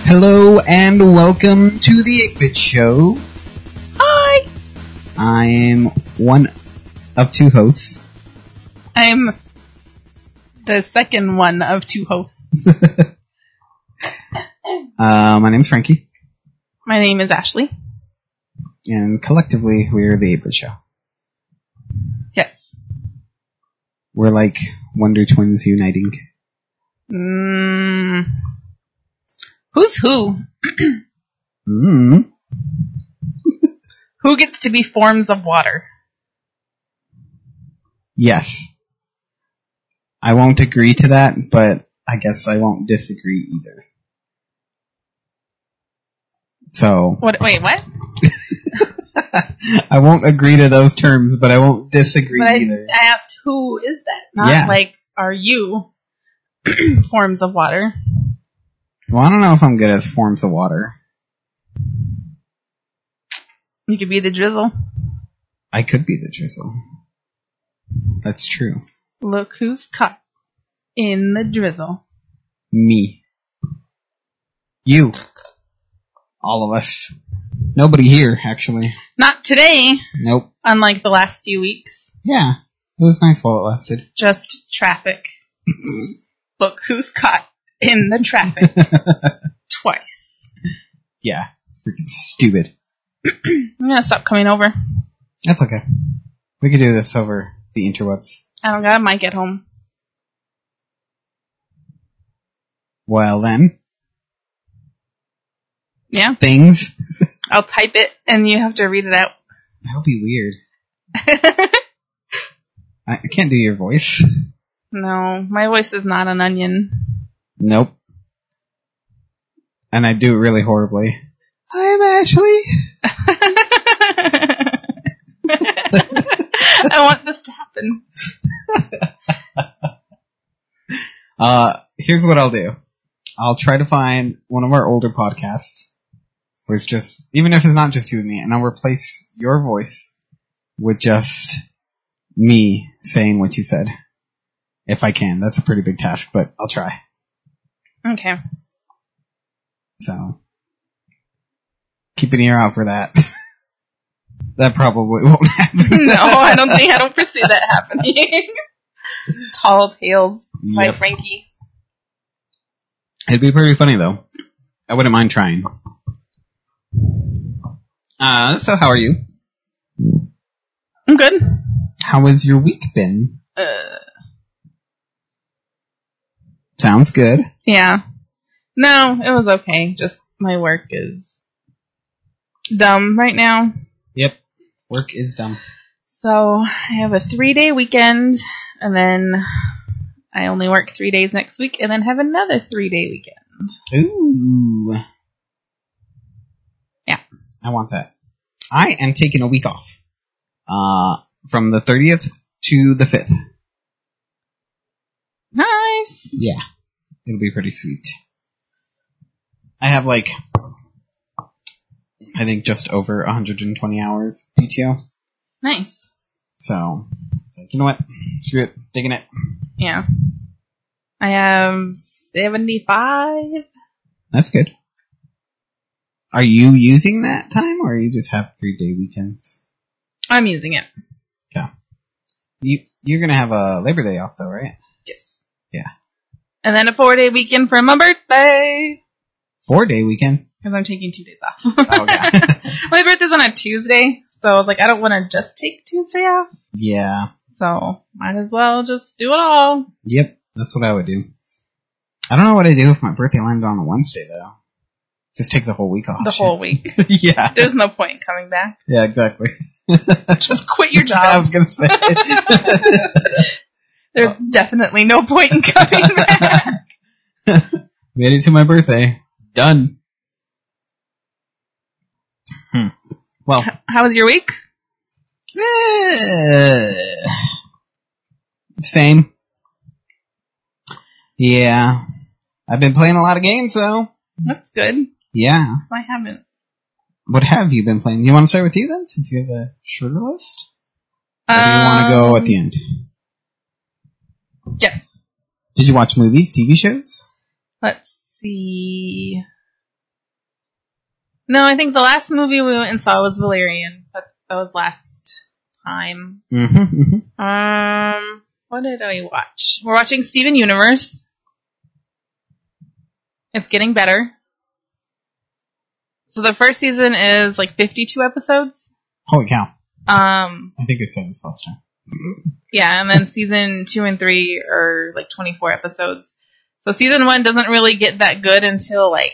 Hello and welcome to the 8-Bit Show. Hi! I am one of two hosts. I'm the second one of two hosts. My name's Frankie. My name is Ashley. And collectively, we're the 8-Bit Show. Yes. We're like Wonder Twins uniting. Who's who? Who gets to be forms of water? Yes. I won't agree to that, but I guess I won't disagree either. So. Wait, what? I won't agree to those terms, but I won't disagree either. I asked who is that? Not like, are you forms of water? Well, I don't know if I'm good as forms of water. You could be the drizzle. I could be the drizzle. That's true. Look who's caught in the drizzle. Me. You. All of us. Nobody here, actually. Not today. Nope. Unlike the last few weeks. Yeah. It was nice while it lasted. Just traffic. Look who's caught in the traffic. Twice. Yeah. It's freaking stupid. I'm gonna stop coming over. That's okay. We could do this over the interwebs. I don't got a mic at home. Well then. Yeah. Things. I'll type it and you have to read it out. That would be weird. I can't do your voice. No, my voice is not an onion. Nope. And I do it really horribly. I'm Ashley. I want this to happen. Here's what I'll do. I'll try to find one of our older podcasts where it's just, even if it's not just you and me, and I'll replace your voice with just me saying what you said. If I can. That's a pretty big task, but I'll try. Okay. So, keep an ear out for that. That probably won't happen. No, I don't foresee that happening. Tall Tales by Frankie. It'd be pretty funny though. I wouldn't mind trying. So how are you? I'm good. How has your week been? Sounds good. Yeah. No, it was okay. Just my work is dumb right now. Yep. Work is dumb. So I have a 3-day weekend, and then I only work 3 days next week, and then have another 3-day weekend. Ooh. Yeah. I want that. I am taking a week off. From the 30th to the 5th. Nice. Yeah. It'll be pretty sweet. I have I think just over 120 hours PTO. Nice. So, you know what? Screw it. Taking it. Yeah. I have 75. That's good. Are you using that time, or you just have 3-day weekends? I'm using it. Okay. You're gonna have a Labor Day off, though, right? Yes. Yeah. And then a 4-day weekend for my birthday. 4-day weekend? Because I'm taking 2 days off. Oh, yeah. My birthday's on a Tuesday, so I was like, I don't want to just take Tuesday off. Yeah. So, might as well just do it all. Yep, that's what I would do. I don't know what I do if my birthday landed on a Wednesday, though. Just take the whole week off. The whole week. Yeah. There's no point in coming back. Yeah, exactly. Just quit your job. I was gonna say. There's definitely no point in coming back. Made it to my birthday. Done. Well. How was your week? Same. Yeah. I've been playing a lot of games, though. That's good. Yeah. I haven't. What have you been playing? You want to start with you, then, since you have a shorter list? Or do you want to go at the end? Yes. Did you watch movies, TV shows? Let's see. No, I think the last movie we went and saw was Valerian. That was last time. What did I watch? We're watching Steven Universe. It's getting better. So the first season is like 52 episodes. Holy cow. I think I said this last time. Yeah, and then season 2 and 3 are like 24 episodes. So season 1 doesn't really get that good until like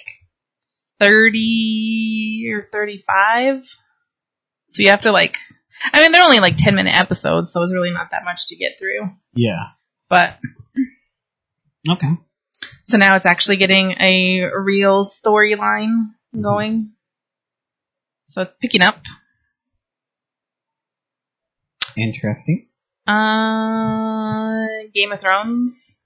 30 or 35. So you have to like, I mean, they're only like 10-minute episodes, so it's really not that much to get through. Yeah. But. Okay. So now it's actually getting a real storyline going. So it's picking up. Interesting. Game of Thrones.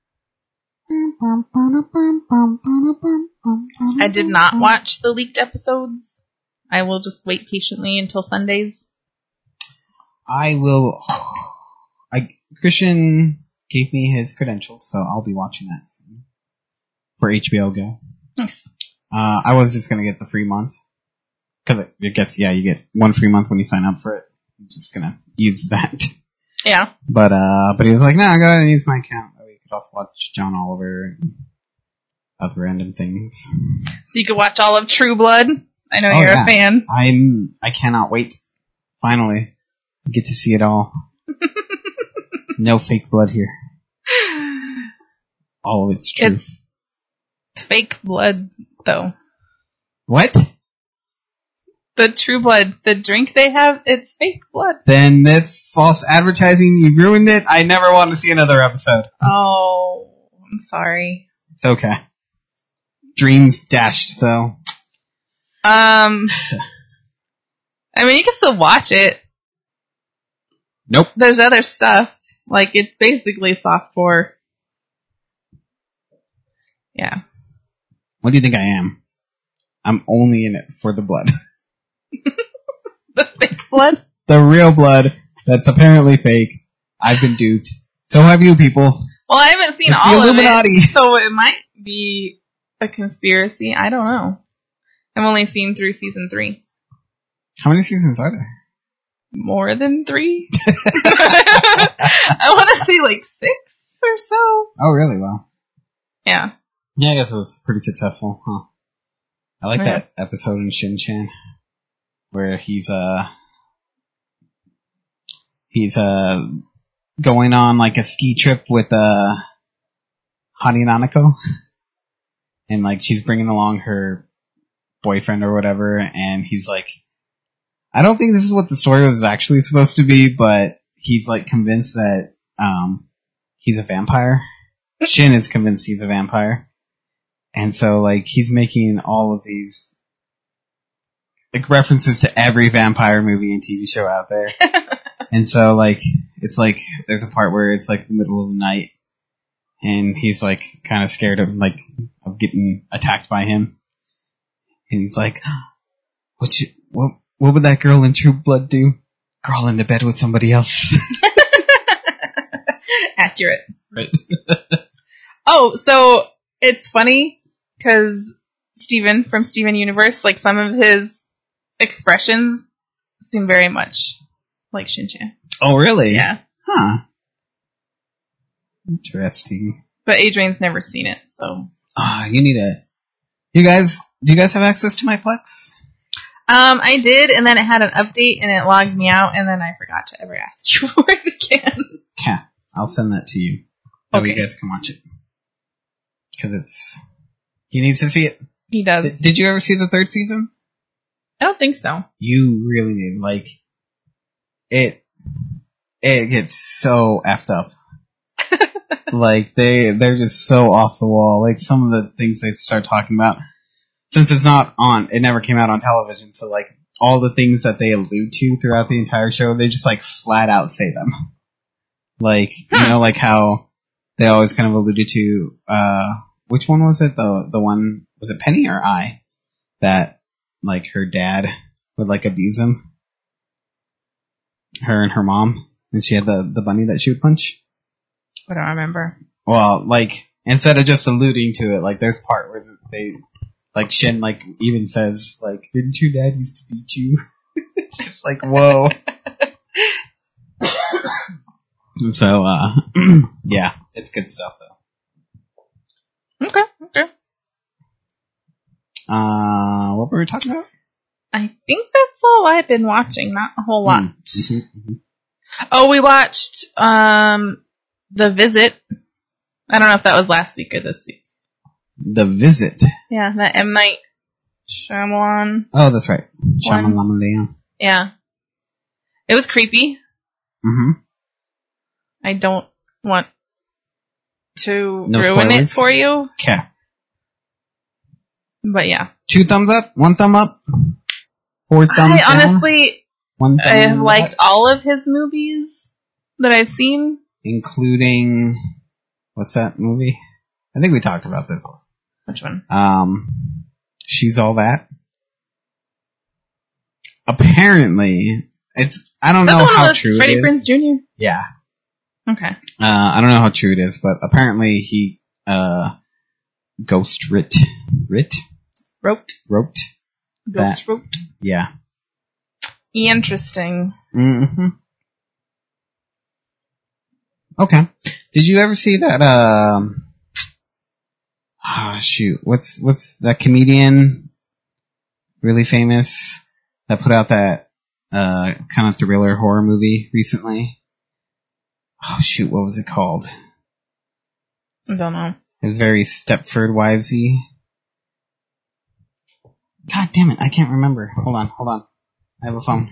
I did not watch the leaked episodes. I will just wait patiently until Sundays. I will. Christian gave me his credentials, so I'll be watching that soon. For HBO Go. Nice. I was just gonna get the free month. Cause I guess, yeah, you get one free month when you sign up for it. I'm just gonna use that. Yeah. But he was like, nah, go ahead and use my account. That way you could also watch John Oliver and other random things. So you could watch all of True Blood. I know you're a fan. I cannot wait. Finally. Get to see it all. No fake blood here. All of it's true. It's fake blood, though. What? The True Blood, the drink they have, it's fake blood. Then that's false advertising. You ruined it. I never want to see another episode. Oh, I'm sorry. It's okay. Dreams dashed, though. I mean, you can still watch it. Nope. There's other stuff. Like, it's basically softcore. Yeah. What do you think I am? I'm only in it for the blood. The fake blood? The real blood that's apparently fake. I've been duped. So have you people. Well, I haven't seen it's all the Illuminati. of it, so it might be a conspiracy. I don't know. I've only seen through season 3. How many seasons are there? More than 3? I want to say like 6 or so. Oh, really? Wow. Yeah. Yeah, I guess it was pretty successful, huh? I like that episode in Shin-Chan where he's going on like a ski trip with Hana Nanako, and like she's bringing along her boyfriend or whatever, and he's like, I don't think this is what the story was actually supposed to be, but he's like convinced that he's a vampire. Shin is convinced he's a vampire. And so, like, he's making all of these, like, references to every vampire movie and TV show out there. And so, like, it's like, there's a part where it's, like, the middle of the night, and he's, like, kind of scared of getting attacked by him. And he's like, what would that girl in True Blood do? Crawl into bed with somebody else. Accurate. Right. Oh, so it's funny because Steven from Steven Universe, like some of his expressions seem very much like Shin-Chan. Oh, really? Yeah. Huh. Interesting. But Adrian's never seen it, so. You need do you guys have access to my Plex? I did, and then it had an update, and it logged me out, and then I forgot to ever ask you for it again. Yeah, I'll send that to you. That way Okay. you guys can watch it. Because he needs to see it. He does. Did you ever see the 3rd season? I don't think so. You really need, like, it gets so effed up. Like, they're just so off the wall. Like, some of the things they start talking about, since it's not it never came out on television, so, like, all the things that they allude to throughout the entire show, they just, like, flat out say them. Like, you know, like how they always kind of alluded to, which one was it? The one, was it Penny or I? That, like, her dad would, like, abuse him. Her and her mom. And she had the bunny that she would punch. I don't remember. Well, like, instead of just alluding to it, like, there's part where Like Shin, like even says, like, "Didn't your dad used to beat you?" It's just like, whoa. And so, yeah, it's good stuff though. Okay. What were we talking about? I think that's all I've been watching. Not a whole lot. Mm-hmm. Oh, we watched The Visit. I don't know if that was last week or this week. The Visit. Yeah, that M. Night Shyamalan. Oh, that's right. Shyamalan. Yeah. It was creepy. Mm-hmm. I don't want to No ruin spoilers? it for you. Okay. But yeah. 2 thumbs up? 1 thumb up? 4 thumbs down? Honestly, 1 thumb I have up? liked all of his movies that I've seen. Including, what's that movie? I think we talked about this. Which one? She's All That. Apparently, I don't know how true Freddie it is. Prinze Jr.? Yeah. Okay. I don't know how true it is, but apparently he, ghost wrote Ghost that. wrote. Yeah. Interesting. Mm-hmm. Okay. Did you ever see that, what's that comedian, really famous, that put out that, kind of thriller horror movie recently? Oh shoot, what was it called? I don't know. It was very Stepford Wivesy. God damn it, I can't remember. Hold on. I have a phone.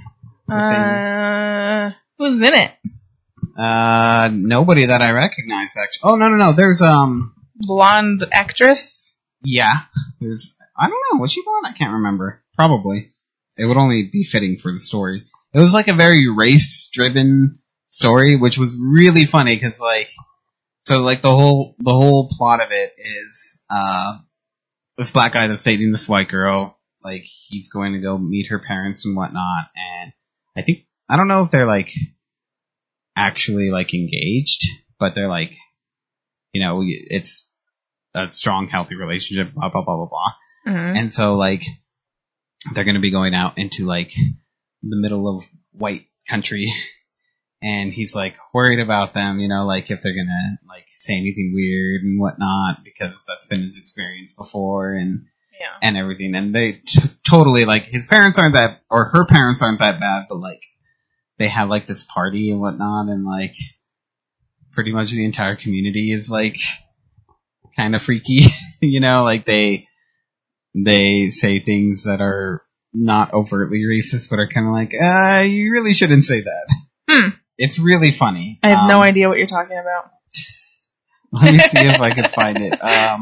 Who's in it? Nobody that I recognize, actually. Oh, no. There's, Blonde actress? yeah. I don't know. Was she blonde? I can't remember. Probably. It would only be fitting for the story. It was like a very race-driven story, which was really funny, because, like, so, like, the whole plot of it is, this black guy that's dating this white girl, like, he's going to go meet her parents and whatnot, and I don't know if they're, like, actually, like, engaged, but they're, like, you know, it's a strong, healthy relationship, blah, blah, blah, blah, blah. Mm-hmm. And so, like, they're going to be going out into, like, the middle of white country, and he's, like, worried about them, you know, like, if they're going to, like, say anything weird and whatnot, because that's been his experience before, and everything. And they totally, like, his parents aren't that, or her parents aren't that bad, but, like, they have, like, this party and whatnot, and, like, pretty much the entire community is, like, kind of freaky, you know, like, they say things that are not overtly racist, but are kind of like, you really shouldn't say that. It's really funny. I have no idea what you're talking about. Let me see if I can find it.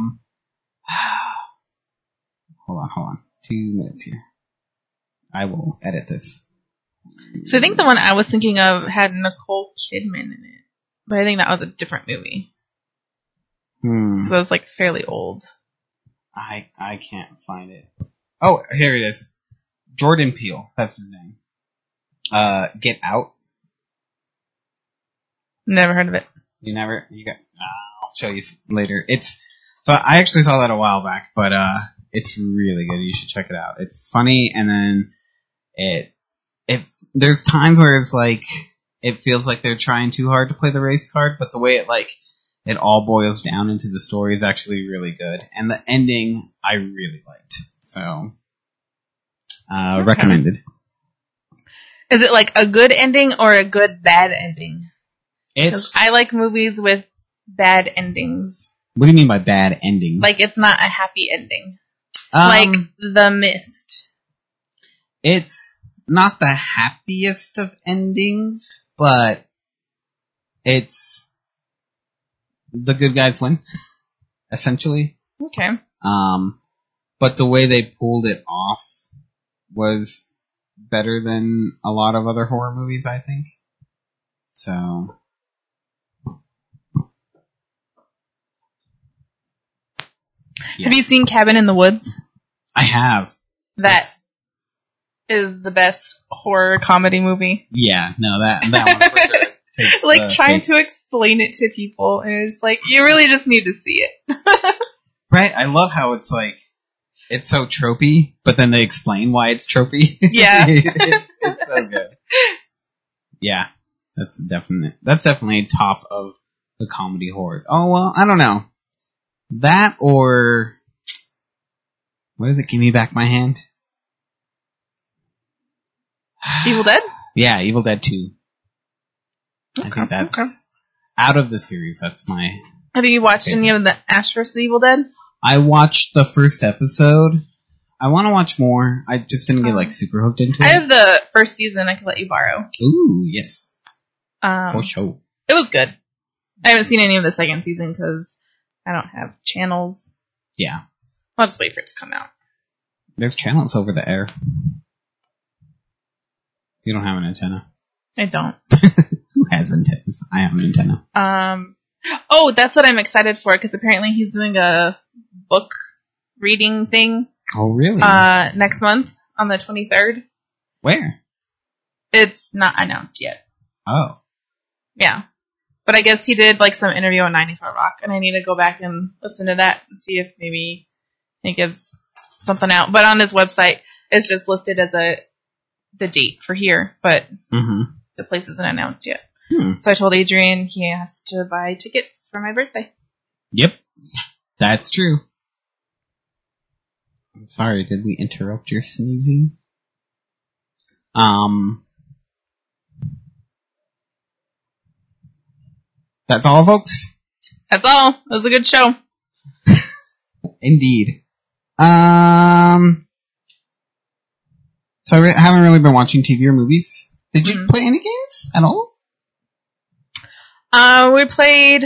Hold on. 2 minutes here. I will edit this. So I think the one I was thinking of had Nicole Kidman in it. But I think that was a different movie. So it was, like, fairly old. I can't find it. Oh, here it is. Jordan Peele. That's his name. Get Out. Never heard of it. I'll show you later. So I actually saw that a while back, but, it's really good. You should check it out. It's funny, and then there's times where it's like, it feels like they're trying too hard to play the race card, but the way it all boils down into the story is actually really good. And the ending, I really liked. So, recommended. Is it like a good ending or a good bad ending? Because I like movies with bad endings. What do you mean by bad ending? Like, it's not a happy ending. Like The Mist. It's not the happiest of endings, but it's the good guys win, essentially. Okay. But the way they pulled it off was better than a lot of other horror movies, I think. So. Yeah. Have you seen Cabin in the Woods? I have. That is the best horror comedy movie. Yeah, no, that one for sure. Like, trying to explain it to people, and it's like, you really just need to see it. Right? I love how it's like, It's so tropey, but then they explain why it's tropey. Yeah. It's so good. Yeah, that's definitely top of the comedy horrors. Oh, well, I don't know. That or... What is it? Give Me Back My Hand? Evil Dead? Yeah, Evil Dead 2. Okay, I think that's... Out of the series, that's my... Have you watched favorite. any of the Ash vs. Evil Dead? I watched the first episode. I want to watch more. I just didn't get, super hooked into I it. have the first season I could let you borrow. Ooh, yes. For sure. It was good. I haven't seen any of the second season because I don't have channels. Yeah. I'll just wait for it to come out. There's channels over the air. You don't have an antenna. I don't. Who has antennas? I have an antenna. Oh, that's what I'm excited for because apparently he's doing a book reading thing. Oh, really? Next month on the 23rd. Where? It's not announced yet. Oh. Yeah. But I guess he did some interview on 95 Rock, and I need to go back and listen to that and see if maybe he gives something out. But on his website, it's just listed as the date for here, but the place isn't announced yet. So I told Adrian he has to buy tickets for my birthday. Yep. That's true. I'm sorry, did we interrupt your sneezing? That's all, folks? That's all. It was a good show. Indeed. So I haven't really been watching TV or movies. Did you play any games at all? We played...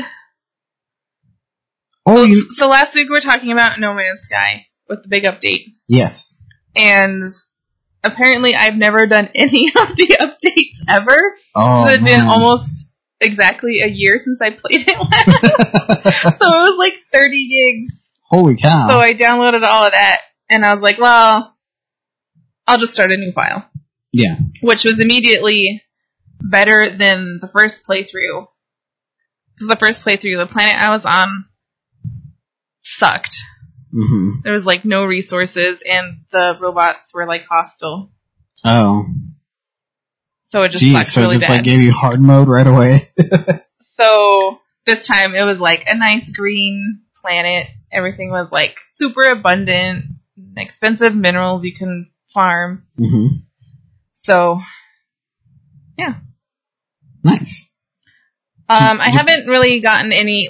Oh, So last week we were talking about No Man's Sky with the big update. Yes. And apparently I've never done any of the updates ever. Oh, so it's been almost exactly a year since I played it last. So it was 30 gigs. Holy cow. So I downloaded all of that, and I was like, well, I'll just start a new file. Yeah. Which was immediately better than the first playthrough. Because the first playthrough, the planet I was on sucked. Mm-hmm. There was no resources, and the robots were hostile. Oh. So it just sucked really bad. So it just gave you hard mode right away? So this time it was a nice green planet. Everything was super abundant, expensive minerals you can farm. Mm-hmm. So, yeah. Nice. I haven't really gotten any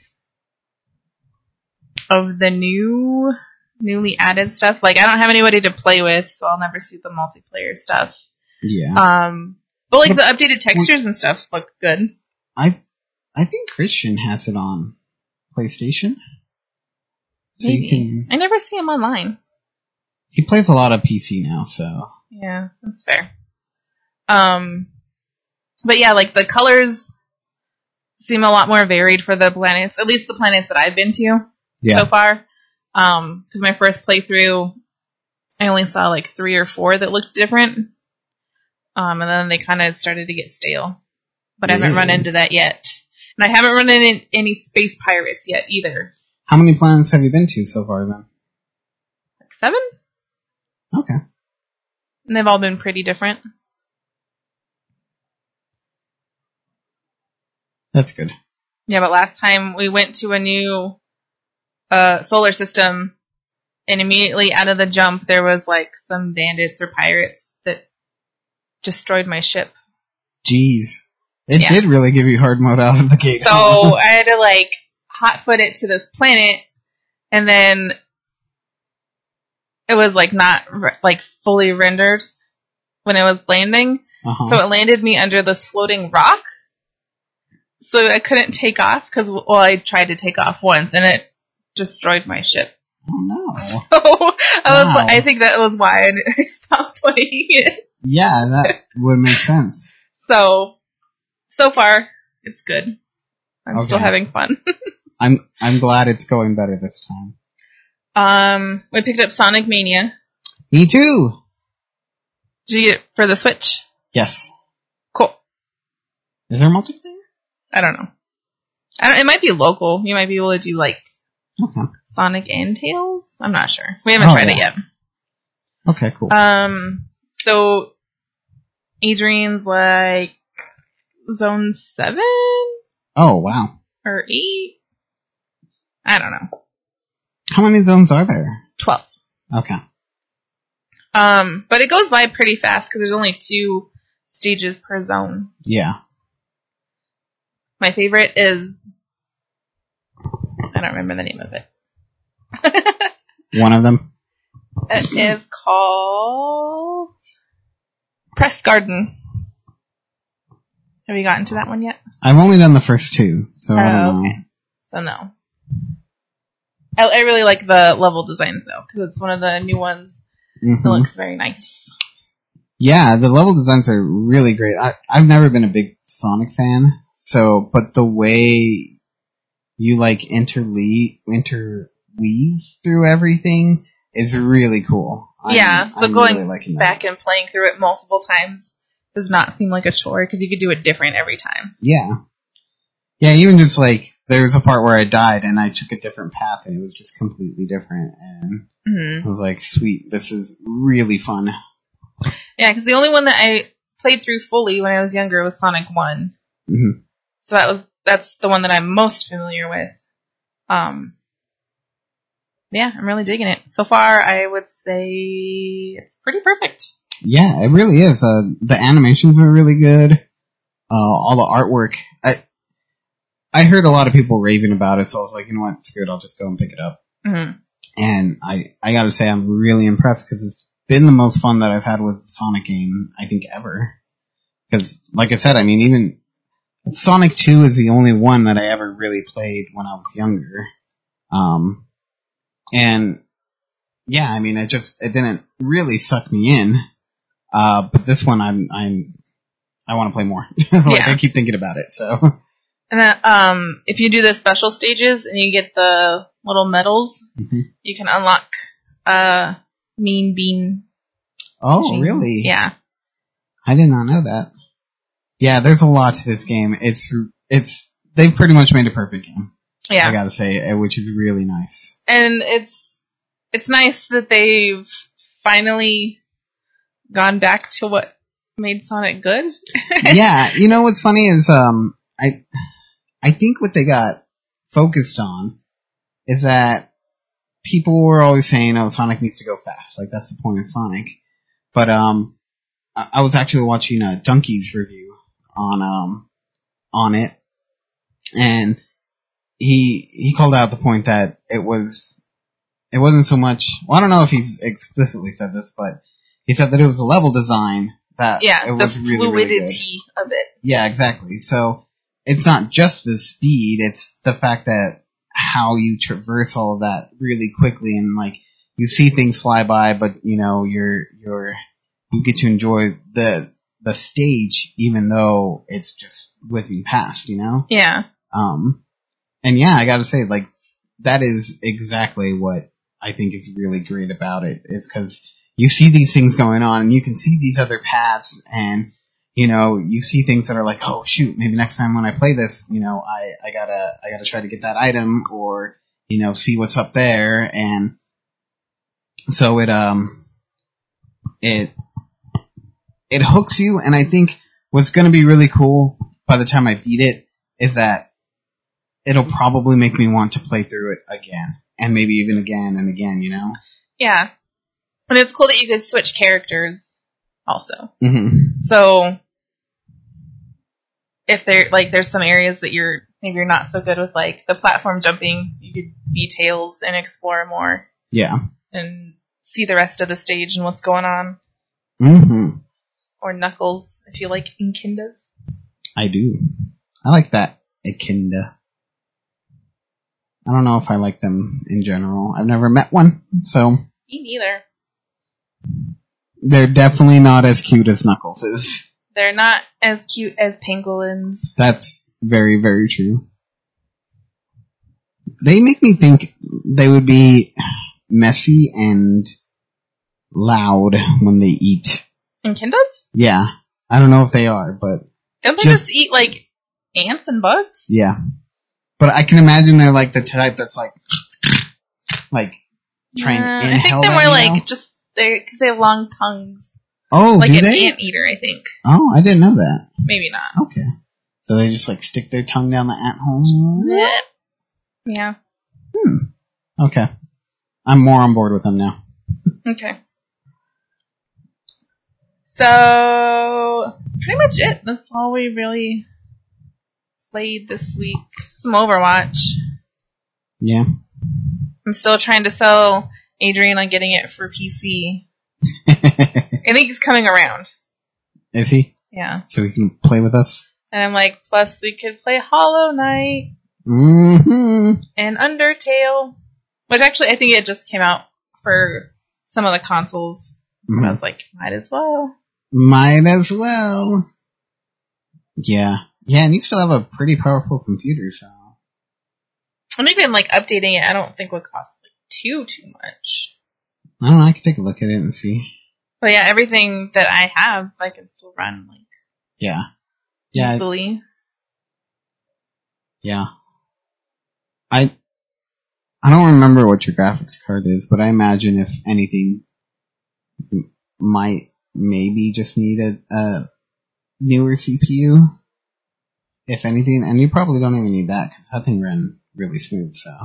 of the newly added stuff. I don't have anybody to play with, so I'll never see the multiplayer stuff. Yeah. But the updated textures and stuff look good. I think Christian has it on PlayStation. So Maybe. I never see him online. He plays a lot of PC now, so. Yeah, that's fair. But yeah, the colors seem a lot more varied for the planets, at least the planets that I've been to so far. Because my first playthrough, I only saw 3 or 4 that looked different. And then they kind of started to get stale. But I haven't run into that yet. And I haven't run into any space pirates yet either. How many planets have you been to so far, then? 7? Okay. And they've all been pretty different. That's good. Yeah, but last time we went to a new solar system, and immediately out of the jump there was some bandits or pirates that destroyed my ship. Jeez. It did really give you hard mode out of the gate. So I had to hotfoot it to this planet, and then it was not fully rendered when it was landing. Uh-huh. So it landed me under this floating rock. So I couldn't take off because, I tried to take off once and it destroyed my ship. Oh no. So I think that was why I stopped playing it. Yeah, that would make sense. So far, it's good. I'm still having fun. I'm glad it's going better this time. We picked up Sonic Mania. Me too. Did you get it for the Switch? Yes. Cool. Is there multiplayer? I don't know. It might be local. You might be able to do Sonic and Tails? I'm not sure. We haven't tried it yet. Okay, cool. So Adrian's like zone 7? Oh, wow. Or 8? I don't know. How many zones are there? 12. Okay. But it goes by pretty fast because there's only 2 stages per zone. Yeah. My favorite is... I don't remember the name of it. One of them? It is called... Press Garden. Have you gotten to that one yet? I've only done the first 2, so I don't know. Okay. So no. I really like the level design though, because it's one of the new ones. Mm-hmm. It looks very nice. Yeah, the level designs are really great. I've never been a big Sonic fan, but the way you like interweave through everything is really cool. So I'm going really liking back that. and playing through it multiple times does not seem like a chore, because you could do it different every time. Yeah. Yeah, even just like, there's a part where I died and I took a different path and it was just completely different, and I was like, sweet, this is really fun. Yeah, because the only one that I played through fully when I was younger was Sonic 1. Mm-hmm. So that's the one that I'm most familiar with. Yeah, I'm really digging it. So far, I would say it's pretty perfect. Yeah, it really is. The animations are really good. All the artwork. I heard a lot of people raving about it, so I was like, you know what, screw it, I'll just go and pick it up. Mm-hmm. And I gotta say, I'm really impressed, because it's been the most fun that I've had with a Sonic game, I think, ever. Because, like I said, I mean, even Sonic 2 is the only one that I ever really played when I was younger. And yeah, I mean, it didn't really suck me in. But this one, I want to play more. I keep thinking about it, so. And then, if you do the special stages and you get the little medals, you can unlock, Mean Bean. Oh, machine. really? Yeah. I did not know that. Yeah, there's a lot to this game. They've pretty much made a perfect game. Yeah. I gotta say, which is really nice. And it's nice that they've finally gone back to what made Sonic good. Yeah, you know what's funny is, I think what they got focused on is that people were always saying, oh, Sonic needs to go fast. Like, that's the point of Sonic. But, I was actually watching a Donkey's review on it, and he called out the point that it wasn't so much, well, I don't know if he's explicitly said this, but he said that it was the level design that it was really, really good. The fluidity of it. Yeah, exactly. So, it's not just the speed, it's the fact that how you traverse all of that really quickly, and like, you see things fly by, but you know, you get to enjoy the stage even though it's just whizzing past, you know? Yeah. And yeah, I gotta say, like, that is exactly what I think is really great about it, is because you see these things going on, and you can see these other paths, and you know, you see things that are like, oh shoot, maybe next time when I play this, you know, I gotta try to get that item, or, you know, see what's up there, and so it hooks you, and I think what's gonna be really cool by the time I beat it is that it'll probably make me want to play through it again, and maybe even again and again, you know? Yeah. And it's cool that you could switch characters also. Mm-hmm. So, if there's some areas that maybe you're not so good with, like the platform jumping, you could be Tails and explore more. Yeah. And see the rest of the stage and what's going on. Mm-hmm. Or Knuckles, if you like Inkindas. I do. I like that Echinda. I don't know if I like them in general. I've never met one, so. Me neither. They're definitely not as cute as Knuckles is. They're not as cute as pangolins. That's very, very true. They make me think they would be messy and loud when they eat. Inkindas? Yeah. I don't know if they are, but... Don't they just eat, like, ants and bugs? Yeah. But I can imagine they're like the type that's like... Like, try and I inhale think they're that more needle? like just because they have long tongues. Oh, Like do an they? anteater, I think. Oh, I didn't know that. Maybe not. Okay. So they just, like, stick their tongue down the ant hole? Yeah. Okay. I'm more on board with them now. Okay. So, pretty much it. That's all we really played this week. Some Overwatch. Yeah. I'm still trying to sell Adrian on getting it for PC. I think he's coming around. Is he? Yeah. So he can play with us? And I'm like, plus we could play Hollow Knight Mm-hmm. and Undertale. Which actually, I think it just came out for some of the consoles. Mm-hmm. I was like, might as well. Might as well. Yeah. Yeah, and you still have a pretty powerful computer, so. And even like updating it, I don't think would cost like too much. I don't know, I could take a look at it and see. But yeah, everything that I have, I can still run like Yeah. easily. Yeah. I don't remember what your graphics card is, but I imagine if anything, you might maybe just need a newer CPU. If anything, and you probably don't even need that because that thing ran really smooth, so.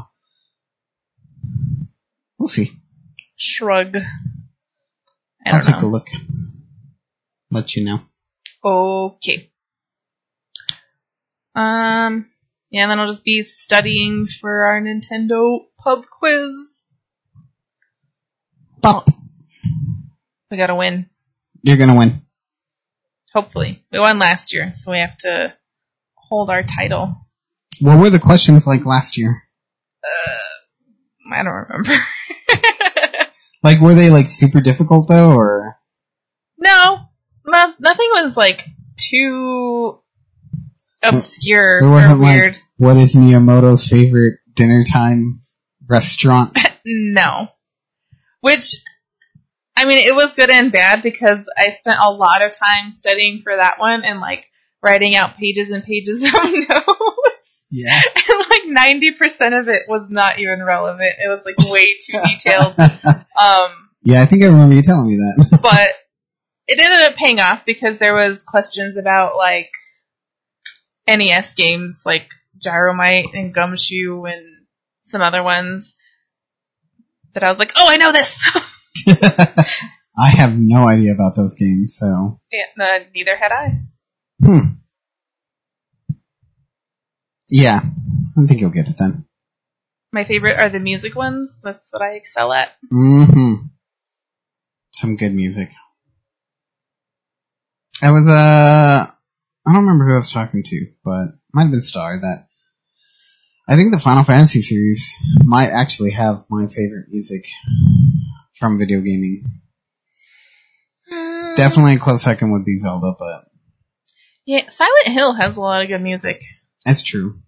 We'll see. Shrug. I'll take a look. Let you know. Okay. Yeah, and then I'll just be studying for our Nintendo pub quiz. Pop. We gotta win. You're gonna win. Hopefully. We won last year, so we have to hold our title. What were the questions like last year? I don't remember. Like, were they like super difficult though, or? No, nothing was like too obscure There or wasn't weird. like, what is Miyamoto's favorite dinner time restaurant? No. Which, I mean, it was good and bad because I spent a lot of time studying for that one and like writing out pages and pages of notes. Yeah. And like 90% of it was not even relevant. It was like way too detailed. Yeah, I think I remember you telling me that. But it ended up paying off because there was questions about like NES games like Gyromite and Gumshoe and some other ones that I was like, oh, I know this. I have no idea about those games, so. Yeah, neither had I. Yeah, I think you'll get it then. My favorite are the music ones. That's what I excel at. Mm-hmm. Some good music. I don't remember who I was talking to, but it might have been Star that I think the Final Fantasy series might actually have my favorite music from video gaming. Definitely a close second would be Zelda, but yeah, Silent Hill has a lot of good music. that's true.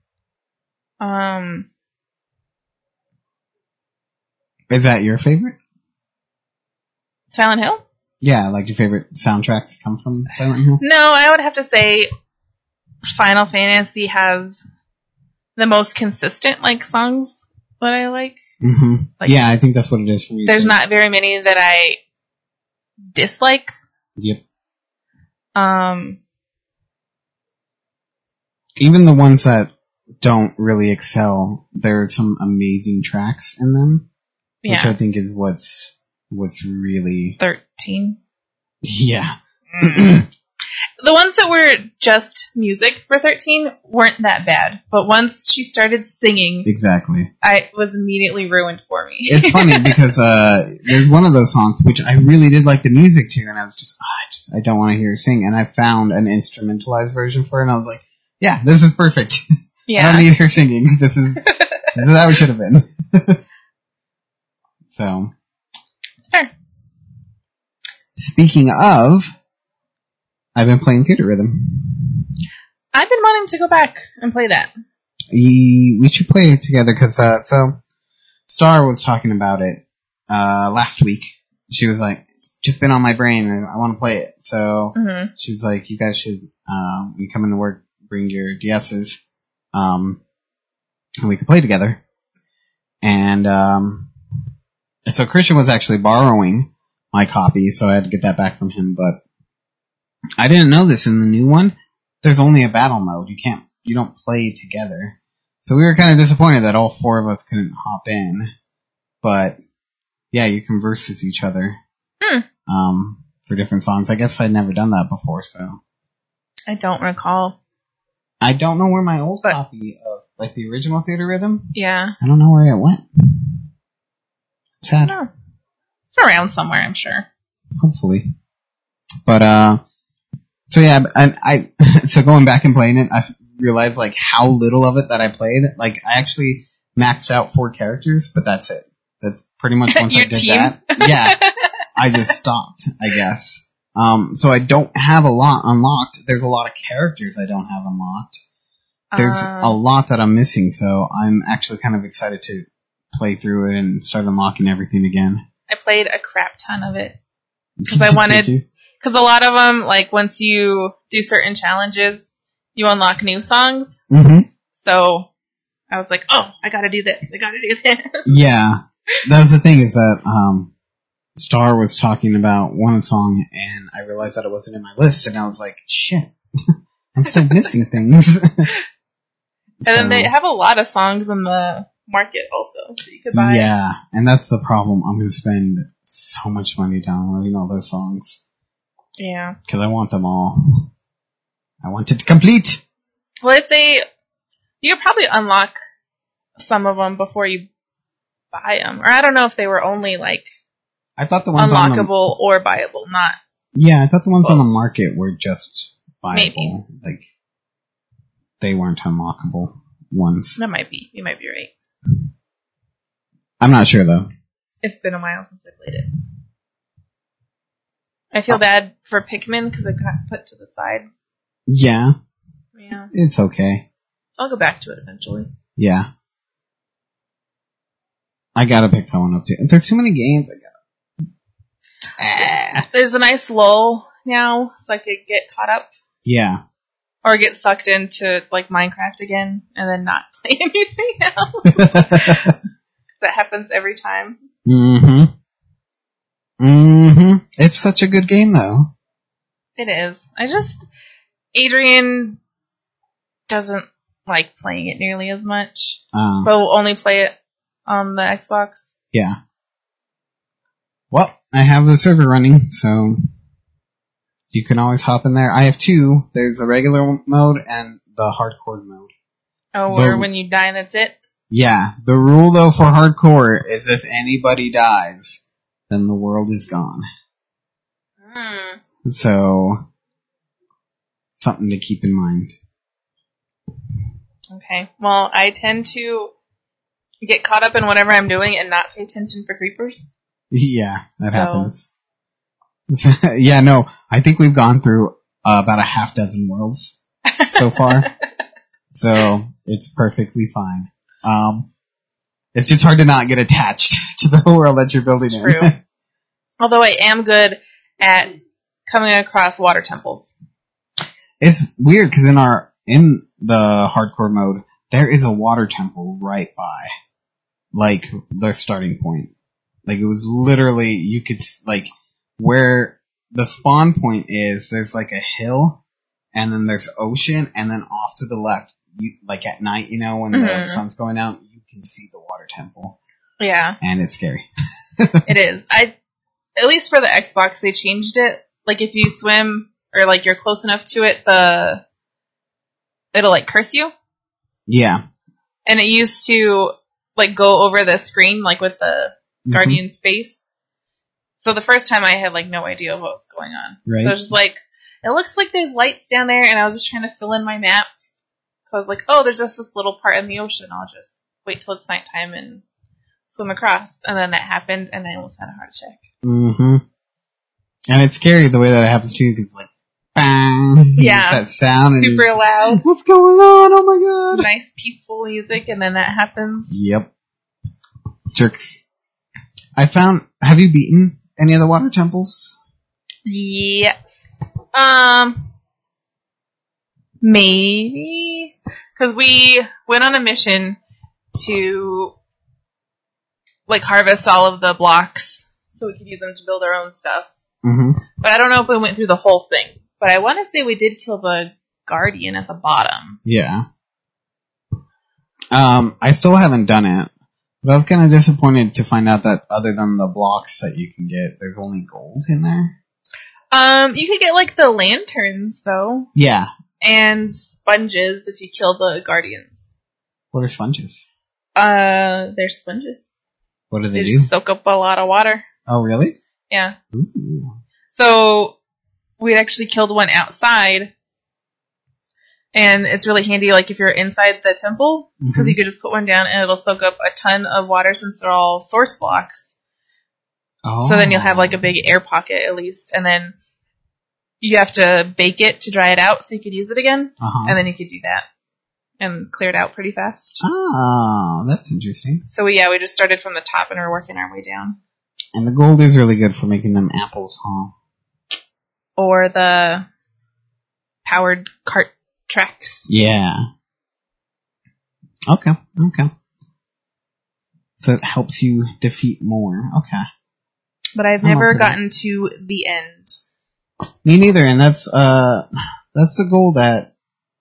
Is that your favorite? Silent Hill? Yeah, like your favorite soundtracks come from Silent Hill? No, I would have to say Final Fantasy has the most consistent like songs that I like. Mm-hmm. Like, yeah, I think that's what it is for me. There's too. not very many that I dislike. Yep. Even the ones that don't really excel, there are some amazing tracks in them, which I think is what's really 13. yeah. The ones that were just music for 13 weren't that bad, but once she started singing, Exactly. it was immediately ruined for me. It's funny because there's one of those songs which I really did like the music to, and I was just I don't want to hear her sing, and I found an instrumentalized version for it, and I was like, yeah, this is perfect. Yeah. I don't need her singing. This is how it should have been. So. It's fair. Speaking of, I've been playing Theater Rhythm. I've been wanting to go back and play that. We should play it together because so Star was talking about it last week. She was like, "It's just been on my brain and I want to play it." So she was like, "You guys should when you come into work, bring your DSs, and we can play together." And So Christian was actually borrowing my copy, so I had to get that back from him, but I didn't know this in the new one. There's only a battle mode. You don't play together. So we were kind of disappointed that all 4 of us couldn't hop in. But yeah, you can versus each other. For different songs. I guess I'd never done that before, so. I don't recall. I don't know where my old copy of, like, the original Theater Rhythm. Yeah. I don't know where it went. Sad. No. It's around somewhere, I'm sure. Hopefully. But, so yeah, and so going back and playing it, I realized, like, how little of it that I played. Like, I actually maxed out 4 characters, but that's it. That's pretty much once I did team? that. Yeah. I just stopped, I guess. So I don't have a lot unlocked. There's a lot of characters I don't have unlocked. There's a lot that I'm missing, so I'm actually kind of excited to play through it and start unlocking everything again. I played a crap ton of it. Because because a lot of them, like, once you do certain challenges, you unlock new songs. Mm-hmm. So I was like, oh, I gotta do this. Yeah. That was the thing, is that, Star was talking about one song, and I realized that it wasn't in my list, and I was like, shit, I'm still missing things. And then they have a lot of songs in the market also that you could buy. Yeah, and that's the problem. I'm going to spend so much money downloading all those songs. Yeah. Because I want them all. I want it to complete. Well, you could probably unlock some of them before you buy them. Or I don't know if they were only, like, I thought the ones unlockable or buyable, not. Yeah, I thought the ones on the market were just buyable. Maybe. Like, they weren't unlockable ones. That might be. You might be right. I'm not sure, though. It's been a while since I played it. I feel bad for Pikmin because it got put to the side. Yeah. Yeah. It's okay. I'll go back to it eventually. Yeah. I gotta pick that one up, too. There's too many games. There's a nice lull now, so I could get caught up. Yeah. Or get sucked into, like, Minecraft again, and then not play anything else. That happens every time. Mm-hmm. Mm-hmm. It's such a good game, though. It is. Adrian doesn't like playing it nearly as much. But will only play it on the Xbox. Yeah. Well, I have the server running, so you can always hop in there. I have 2. There's a regular mode and the hardcore mode. Oh, or when you die, that's it? Yeah. The rule, though, for hardcore is if anybody dies, then the world is gone. So, something to keep in mind. Okay. Well, I tend to get caught up in whatever I'm doing and not pay attention for creepers. Yeah, that happens. Yeah, no, I think we've gone through about a half dozen worlds so far. So, it's perfectly fine. It's just hard to not get attached to the world that you're building in. True. Although I am good at coming across water temples. It's weird because in the hardcore mode, there is a water temple right by, like, the starting point. Like, it was literally, you could, like, where the spawn point is, there's like a hill, and then there's ocean, and then off to the left, like at night, when the sun's going out, you can see the water temple. Yeah. And it's scary. It is. At least for the Xbox, they changed it. Like, if you swim, or like you're close enough to it, it'll like curse you. Yeah. And it used to, like, go over the screen, like with the Guardian's face. So the first time I had, like, no idea what was going on. Right. So I was just like, it looks like there's lights down there, and I was just trying to fill in my map. So I was like, oh, there's just this little part in the ocean. I'll just wait till it's nighttime and swim across. And then that happened, and I almost had a heart attack. Mm-hmm. And it's scary the way that it happens too, because like, bang! Yeah. That sound. Super loud. What's going on? Oh my god! Nice, peaceful music, and then that happens. Yep. Jerks. Have you beaten any of the water temples? Yes. Maybe. Because we went on a mission to, like harvest all of the blocks so we could use them to build our own stuff. Mm-hmm. But I don't know if we went through the whole thing. But I want to say we did kill the Guardian at the bottom. Yeah. I still haven't done it. But I was kind of disappointed to find out that other than the blocks that you can get, there's only gold in there. You could get, like, the lanterns, though. Yeah. And sponges if you kill the Guardians. What are sponges? They're sponges. What do they They do? just soak up a lot of water. Oh, really? Yeah. Ooh. So, we'd actually killed one outside. And it's really handy, like, if you're inside the temple, because you could just put one down and it'll soak up a ton of water since they're all source blocks. Oh. So then you'll have, like, a big air pocket, at least. And then you have to bake it to dry it out so you could use it again. Uh-huh. And then you could do that. And clear it out pretty fast. Oh, that's interesting. So, we just started from the top and we're working our way down. And the gold is really good for making them apples, huh? Or the powered cart tracks. Yeah. Okay. So it helps you defeat more. Okay. But I've never gotten to the end. Me neither, and that's the goal that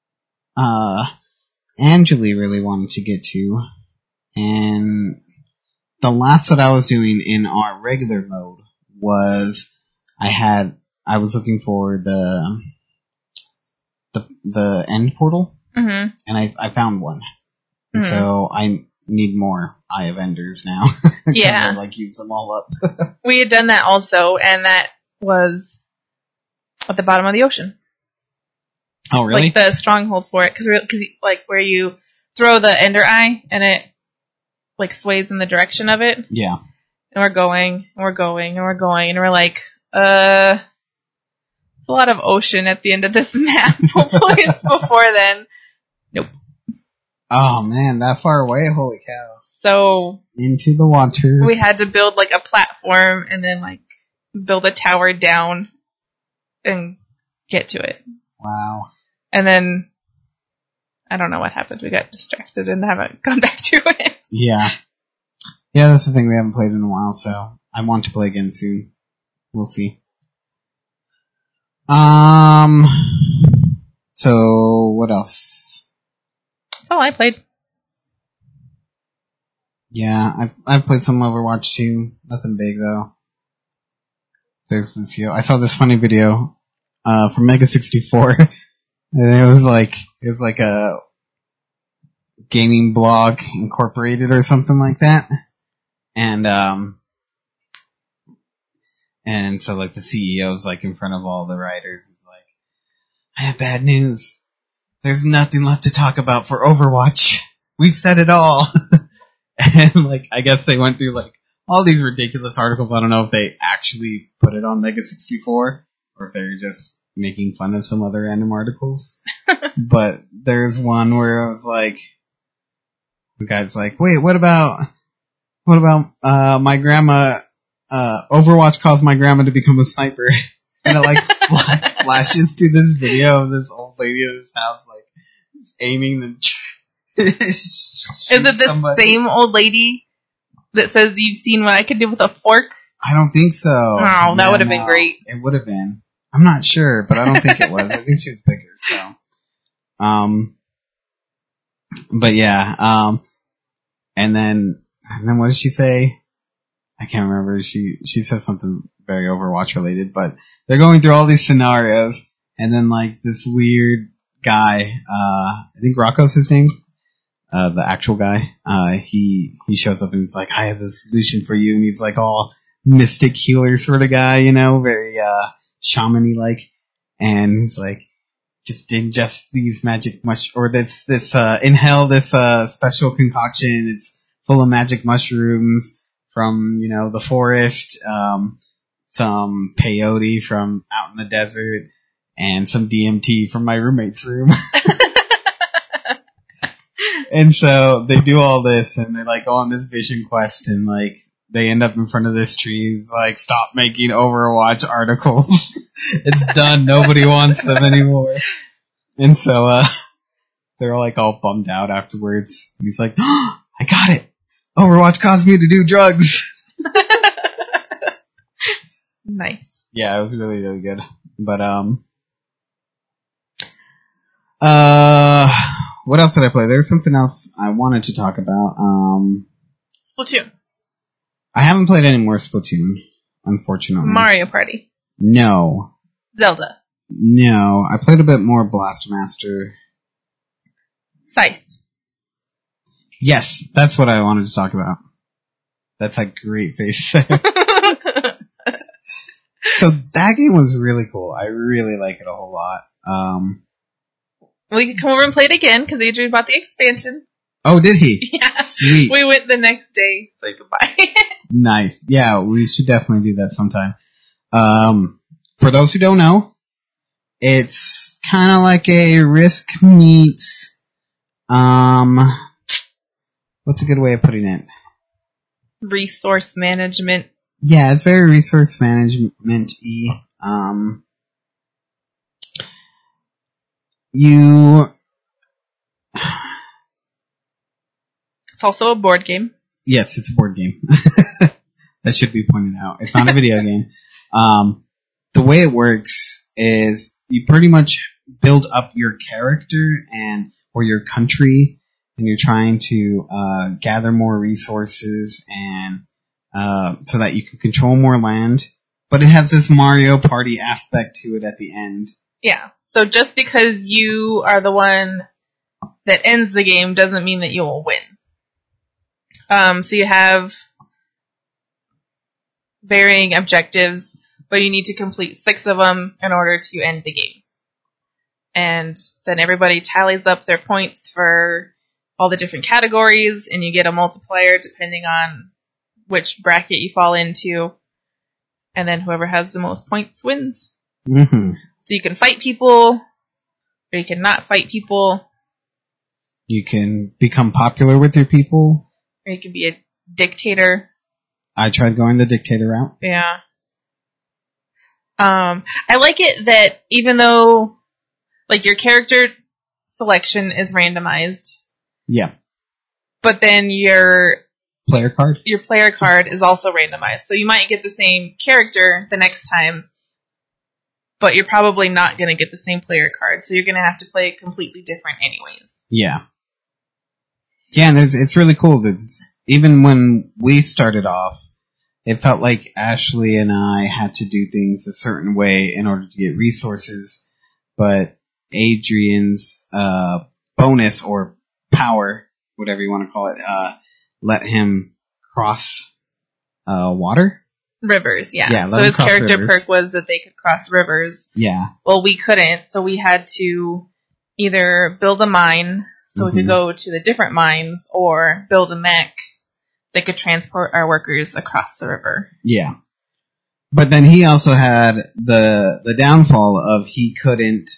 Angeli really wanted to get to. And the last that I was doing in our regular mode was I was looking for the end portal, Mm-hmm. and I found one. And so I need more Eye of Enders now. Yeah. I, like, use them all up. We had done that also, and that was at the bottom of the ocean. Oh, really? Like the stronghold for it, because like where you throw the Ender Eye and it like sways in the direction of it. Yeah. And we're going, and we're going, and we're going, and we're like, it's a lot of ocean at the end of this map. Hopefully it's before then. Nope. Oh man, that far away? Holy cow. So into the water. we had to build like a platform and then like build a tower down and get to it. Wow. And then I don't know what happened. We got distracted and haven't gone back to it. Yeah. Yeah, that's the thing, we haven't played in a while, so I want to play again soon. We'll see. So what else? That's all I played. Yeah, I've played some Overwatch too. Nothing big though. There's this video. I saw this funny video from Mega 64, and it was like a gaming blog incorporated or something like that. And so like the CEO's like in front of all the writers. It's like, I have bad news. There's nothing left to talk about for Overwatch. We've said it all. And like, I guess they went through like all these ridiculous articles. I don't know if they actually put it on Mega 64 or if they're just making fun of some other random articles. But there's one where I was like, the guy's like, wait, what about my grandma, Overwatch caused my grandma to become a sniper. And it like flashes to this video of this old lady in this house like aiming and Is it the same old lady that says you've seen what I could do with a fork? I don't think so. Oh, that would have been great. It would have been. I'm not sure, but I don't think it was. I think she was bigger, so. But yeah, and then what did she say? I can't remember. She says something very Overwatch related, but they're going through all these scenarios, and then like this weird guy, I think Rocco's his name, the actual guy, he shows up and he's like, I have a solution for you, and he's like all mystic healer sort of guy, you know, very, shaman-y like, and he's like, just ingest these magic inhale this, special concoction, it's full of magic mushrooms from, you know, the forest, some peyote from out in the desert, and some DMT from my roommate's room. And so they do all this, and they like go on this vision quest, and like they end up in front of this tree. It's like, stop making Overwatch articles. It's done. Nobody wants them anymore. And so they're like all bummed out afterwards. And he's like, oh, I got it. Overwatch caused me to do drugs. Nice. Yeah, it was really, really good. But, what else did I play? There's something else I wanted to talk about. Splatoon. I haven't played any more Splatoon, unfortunately. Mario Party. No. Zelda. No. I played a bit more Blastmaster. Scythe. Yes, that's what I wanted to talk about. That's a great face there. So that game was really cool. I really like it a whole lot. We could come over and play it again, because Adrian bought the expansion. Oh, did he? Yeah. Sweet. We went the next day, so goodbye. Nice. Yeah, we should definitely do that sometime. For those who don't know, it's kind of like a Risk meets, what's a good way of putting it? Resource management. Yeah, it's very resource management-y. It's also a board game. Yes, it's a board game. That should be pointed out. It's not a video game. The way it works is you pretty much build up your character or your country, and you're trying to gather more resources and so that you can control more land. But it has this Mario Party aspect to it at the end. Yeah. So just because you are the one that ends the game doesn't mean that you will win. So you have varying objectives, but you need to complete 6 of them in order to end the game. And then everybody tallies up their points for all the different categories, and you get a multiplier depending on which bracket you fall into. And then whoever has the most points wins. Mm-hmm. So you can fight people, or you can not fight people. You can become popular with your people. Or you can be a dictator. I tried going the dictator route. Yeah. I like it that even though, like, your character selection is randomized. Yeah. But then your player card is also randomized. So you might get the same character the next time, but you're probably not going to get the same player card. So you're going to have to play completely different anyways. Yeah. Yeah, and it's really cool that even when we started off, it felt like Ashley and I had to do things a certain way in order to get resources, but Adrian's bonus or power, whatever you want to call it, let him cross water? Rivers, yeah. Yeah, so his character perk was that they could cross rivers. Yeah. Well, we couldn't, so we had to either build a mine so we could go to the different mines, or build a mech that could transport our workers across the river. Yeah. But then he also had the downfall of he couldn't,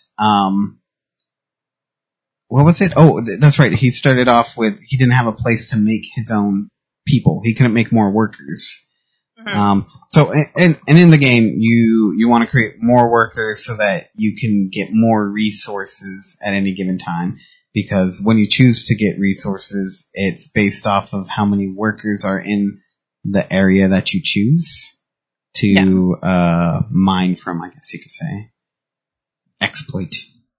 what was it? Oh, that's right. He started off with, he didn't have a place to make his own people. He couldn't make more workers. Mm-hmm. So, and in the game, you want to create more workers so that you can get more resources at any given time. Because when you choose to get resources, it's based off of how many workers are in the area that you choose to mine from, I guess you could say. Exploit.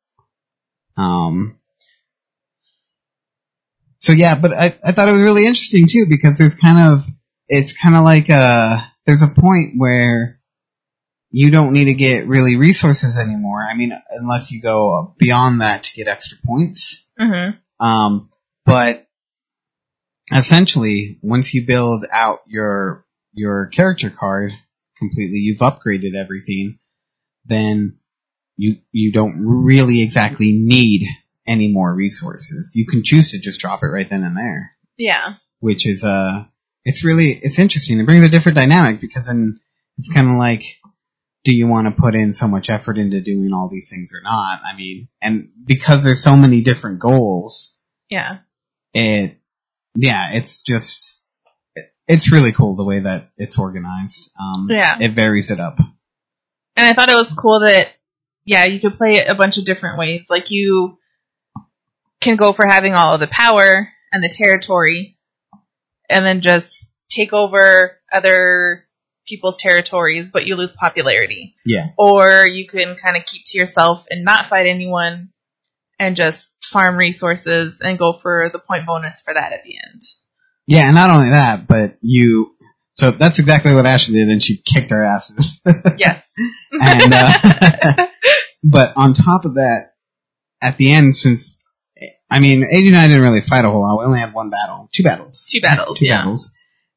So yeah, but I thought it was really interesting too, because it's kind of like there's a point where you don't need to get really resources anymore. I mean, unless you go beyond that to get extra points. Mm-hmm. But essentially, once you build out your character card completely, you've upgraded everything, then you don't really exactly need any more resources. You can choose to just drop it right then and there. Yeah. Which is it's interesting. It brings a different dynamic, because then it's kind of like, do you want to put in so much effort into doing all these things or not? I mean, and because there's so many different goals. Yeah. It's really cool the way that it's organized. It varies it up. And I thought it was cool that, you could play it a bunch of different ways. Like, you can go for having all of the power and the territory, and then just take over other people's territories, but you lose popularity. Yeah. Or you can kind of keep to yourself and not fight anyone and just farm resources and go for the point bonus for that at the end. Yeah, and not only that, but so that's exactly what Ashley did, and she kicked our asses. Yes. And, but on top of that, at the end, AJ and I didn't really fight a whole lot. We only had two battles. Two battles.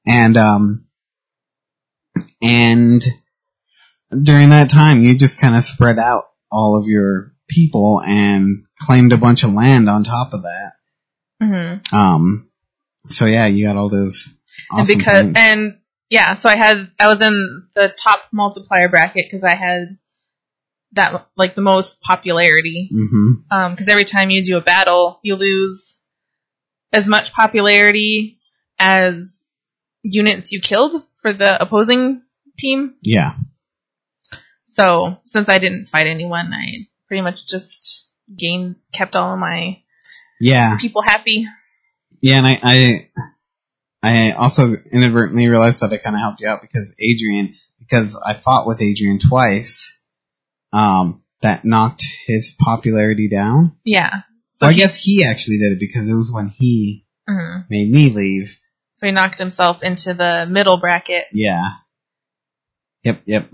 And during that time, you just kind of spread out all of your people and claimed a bunch of land on top of that. Mm-hmm. So yeah, you got all those awesome points. So I was in the top multiplier bracket because I had that, like, the most popularity. Mm-hmm. Because every time you do a battle, you lose as much popularity as units you killed for the opposing team. Yeah. So since I didn't fight anyone, I pretty much just kept all of my people happy. Yeah, and I also inadvertently realized that I kind of helped you out because I fought with Adrian twice. That knocked his popularity down. Yeah. So I guess he actually did it because it was when he made me leave. So he knocked himself into the middle bracket. Yeah. Yep.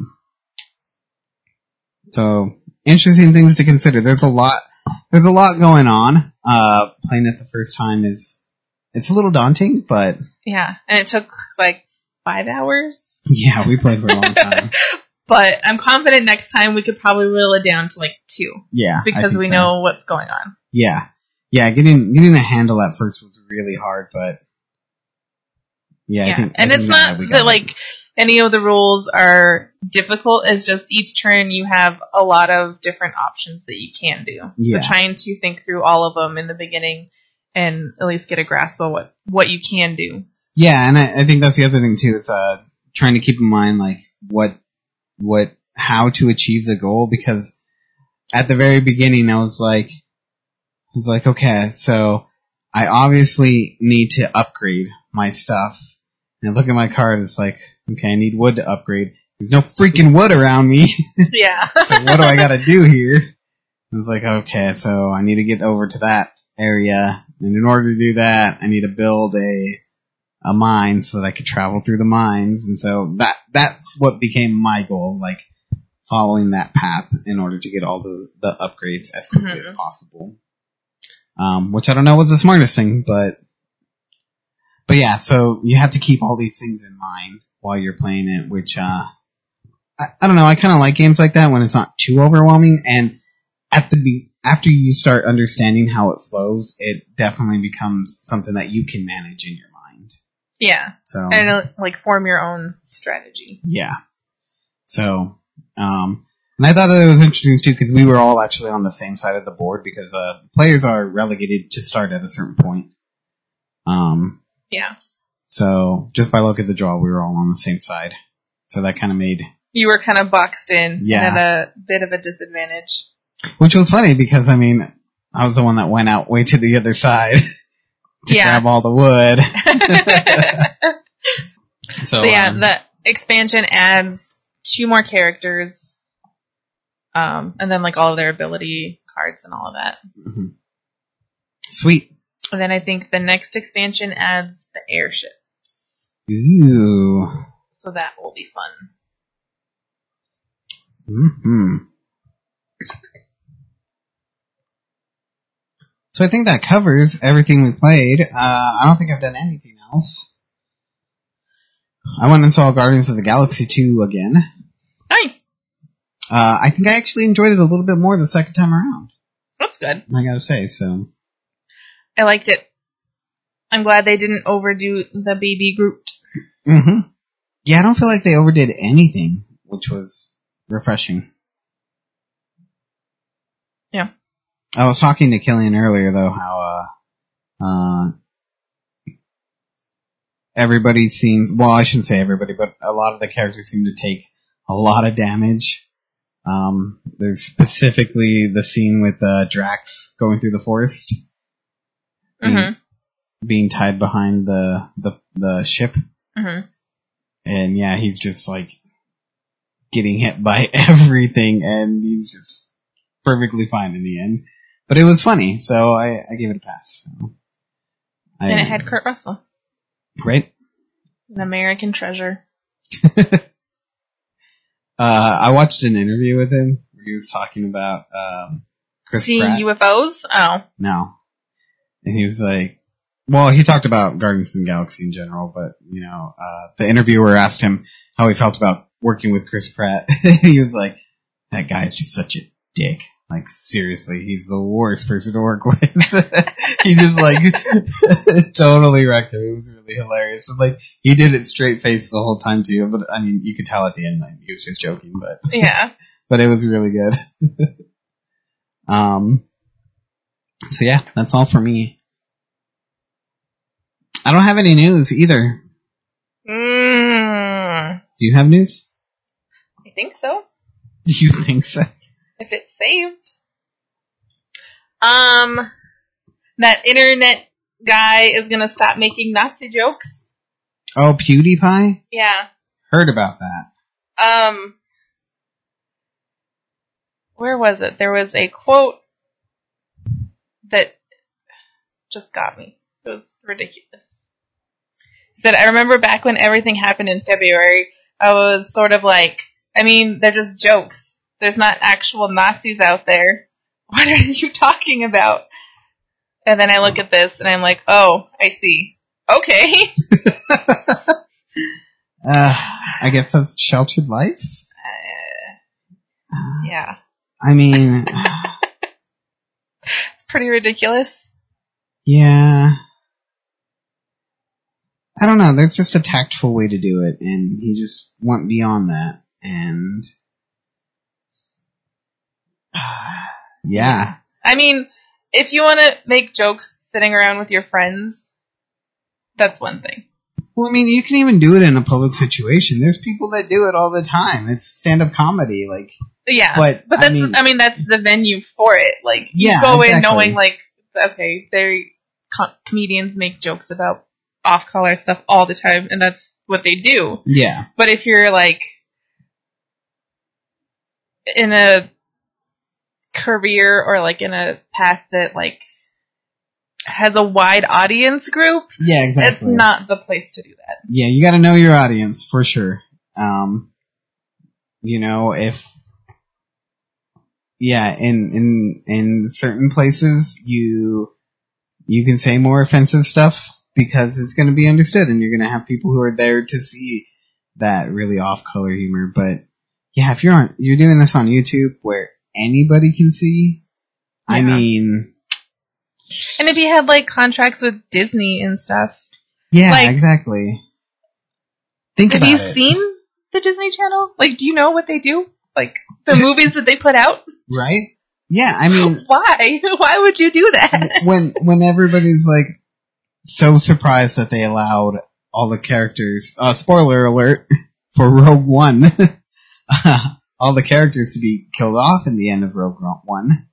So, interesting things to consider. There's a lot going on. Playing it the first time it's a little daunting, but... Yeah, and it took, 5 hours. Yeah, we played for a long time. But I'm confident next time we could probably whittle it down to, 2. Yeah, because we know what's going on. Yeah. Yeah, getting a handle at first was really hard, but... Yeah, I think... And it's not that, any of the rules are difficult. It's just each turn you have a lot of different options that you can do. Yeah. So trying to think through all of them in the beginning and at least get a grasp of what you can do. Yeah, and I think that's the other thing too. Is trying to keep in mind how to achieve the goal, because at the very beginning I was like, okay, so I obviously need to upgrade my stuff. And I look at my card, it's like, okay, I need wood to upgrade. There's no freaking wood around me. Yeah. So what do I gotta do here? And it's like, okay, so I need to get over to that area. And in order to do that, I need to build a mine so that I could travel through the mines. And so that's what became my goal, following that path in order to get all the upgrades as quickly as possible. Which I don't know was the smartest thing, but yeah, so you have to keep all these things in mind while you're playing it, which, I don't know, I kind of like games like that when it's not too overwhelming, and after you start understanding how it flows, it definitely becomes something that you can manage in your mind. Yeah. So. And, form your own strategy. Yeah. So, and I thought that it was interesting too, because we were all actually on the same side of the board, because, players are relegated to start at a certain point. Yeah. So, just by look at the draw, we were all on the same side. So that kind of made... You were kind of boxed in. Yeah. And at a bit of a disadvantage. Which was funny, because, I was the one that went out way to the other side to grab all the wood. So the expansion adds 2 more characters. And then, all of their ability cards and all of that. Mm-hmm. Sweet. And then I think the next expansion adds the airships. Ooh. So that will be fun. Mm-hmm. So I think that covers everything we played. I don't think I've done anything else. I went and saw Guardians of the Galaxy 2 again. Nice. I think I actually enjoyed it a little bit more the second time around. That's good. I gotta say, so... I liked it. I'm glad they didn't overdo the baby Groot. Mm-hmm. Yeah, I don't feel like they overdid anything, which was refreshing. Yeah. I was talking to Killian earlier, though, how everybody seems... Well, I shouldn't say everybody, but a lot of the characters seem to take a lot of damage. There's specifically the scene with Drax going through the forest. Mm-hmm. being tied behind the ship. Mm-hmm. And yeah, he's just like getting hit by everything, and he's just perfectly fine in the end. But it was funny, so I gave it a pass. So And it had Kurt Russell. Right? An American treasure. I watched an interview with him where he was talking about Chris Seeing Pratt. UFOs? Oh. No. And he was like, well, he talked about Guardians of the Galaxy in general, but, the interviewer asked him how he felt about working with Chris Pratt. He was like, that guy is just such a dick. Like, seriously, he's the worst person to work with. He just, like, totally wrecked him. It was really hilarious. And, like, he did it straight face the whole time, too. But, I mean, you could tell at the end, like, he was just joking, but. Yeah. But it was really good. So, yeah, that's all for me. I don't have any news either. Do you have news? I think so. Do you think so? If it's saved. That internet guy is gonna stop making Nazi jokes. Oh, PewDiePie? Yeah. Heard about that. Where was it? There was a quote that just got me. It was ridiculous. He said, I remember back when everything happened in February, I was sort of like, I mean, they're just jokes. There's not actual Nazis out there. What are you talking about? And then I look at this and I'm like, oh, I see. Okay. I guess that's sheltered life? Yeah. I mean... It's pretty ridiculous. Yeah. I don't know, there's just a tactful way to do it, and he just went beyond that, and... yeah. I mean, if you want to make jokes sitting around with your friends, that's one thing. Well, I mean, you can even do it in a public situation. There's people that do it all the time. It's stand-up comedy, like... Yeah, but that's, I mean, that's the venue for it. Like, you go in knowing, like, okay, comedians make jokes about off-color stuff all the time, and that's what they do. Yeah. But if you're, like, in a career or, like, in a path that, like, has a wide audience group, yeah, exactly. It's not the place to do that. Yeah, you gotta know your audience, for sure. Yeah, in certain places, you can say more offensive stuff because it's going to be understood, and you're going to have people who are there to see that really off-color humor. But yeah, if you're doing this on YouTube where anybody can see, yeah. I mean, and if you had like contracts with Disney and stuff, yeah, like, exactly. Have you seen the Disney Channel? Like, do you know what they do? Like, the movies that they put out? Right? Yeah, I mean... Why? Why would you do that? When everybody's, like, so surprised that they allowed all the characters... spoiler alert for Rogue One. All the characters to be killed off in the end of Rogue One.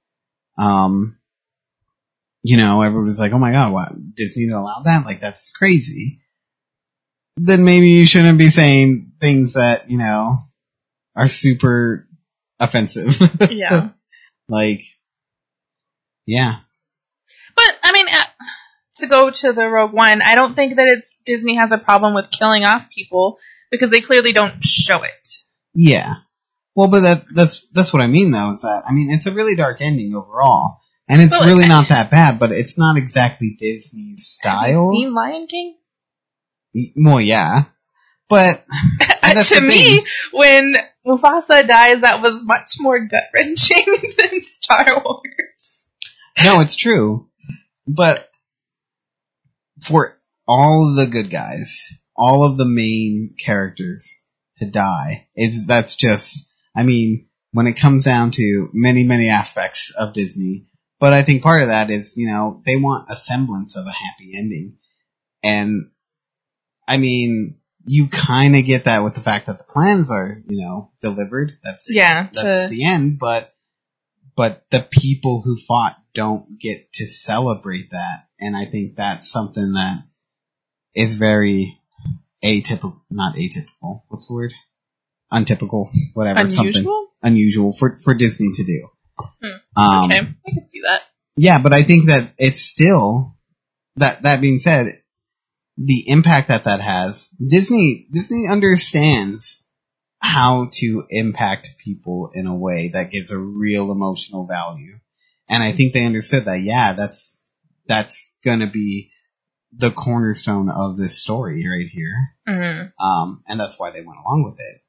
Everybody's like, oh my god, what? Disney allowed that? Like, that's crazy. Then maybe you shouldn't be saying things that, are super offensive. Yeah. Like, yeah. But, I mean, to go to the Rogue One, I don't think that Disney has a problem with killing off people because they clearly don't show it. Yeah. Well, but that's what I mean, though, is that, I mean, it's a really dark ending overall. And it's really not that bad, but it's not exactly Disney's style. Have you seen Lion King? Well, yeah. But to me, when Mufasa dies, that was much more gut-wrenching than Star Wars. No, it's true. But for all of the good guys, all of the main characters to die, that's just, I mean, when it comes down to many, many aspects of Disney, but I think part of that is, they want a semblance of a happy ending. And, I mean... You kind of get that with the fact that the plans are, delivered. That's the end. But the people who fought don't get to celebrate that And I think that's something that is very not atypical. What's the word? Untypical, whatever. Unusual? Something unusual for Disney to do. Okay, I can see that. Yeah, but I think that it's still, that being said, the impact that has, Disney understands how to impact people in a way that gives a real emotional value. And I think they understood that, yeah, that's gonna be the cornerstone of this story right here. Mm-hmm. And that's why they went along with it.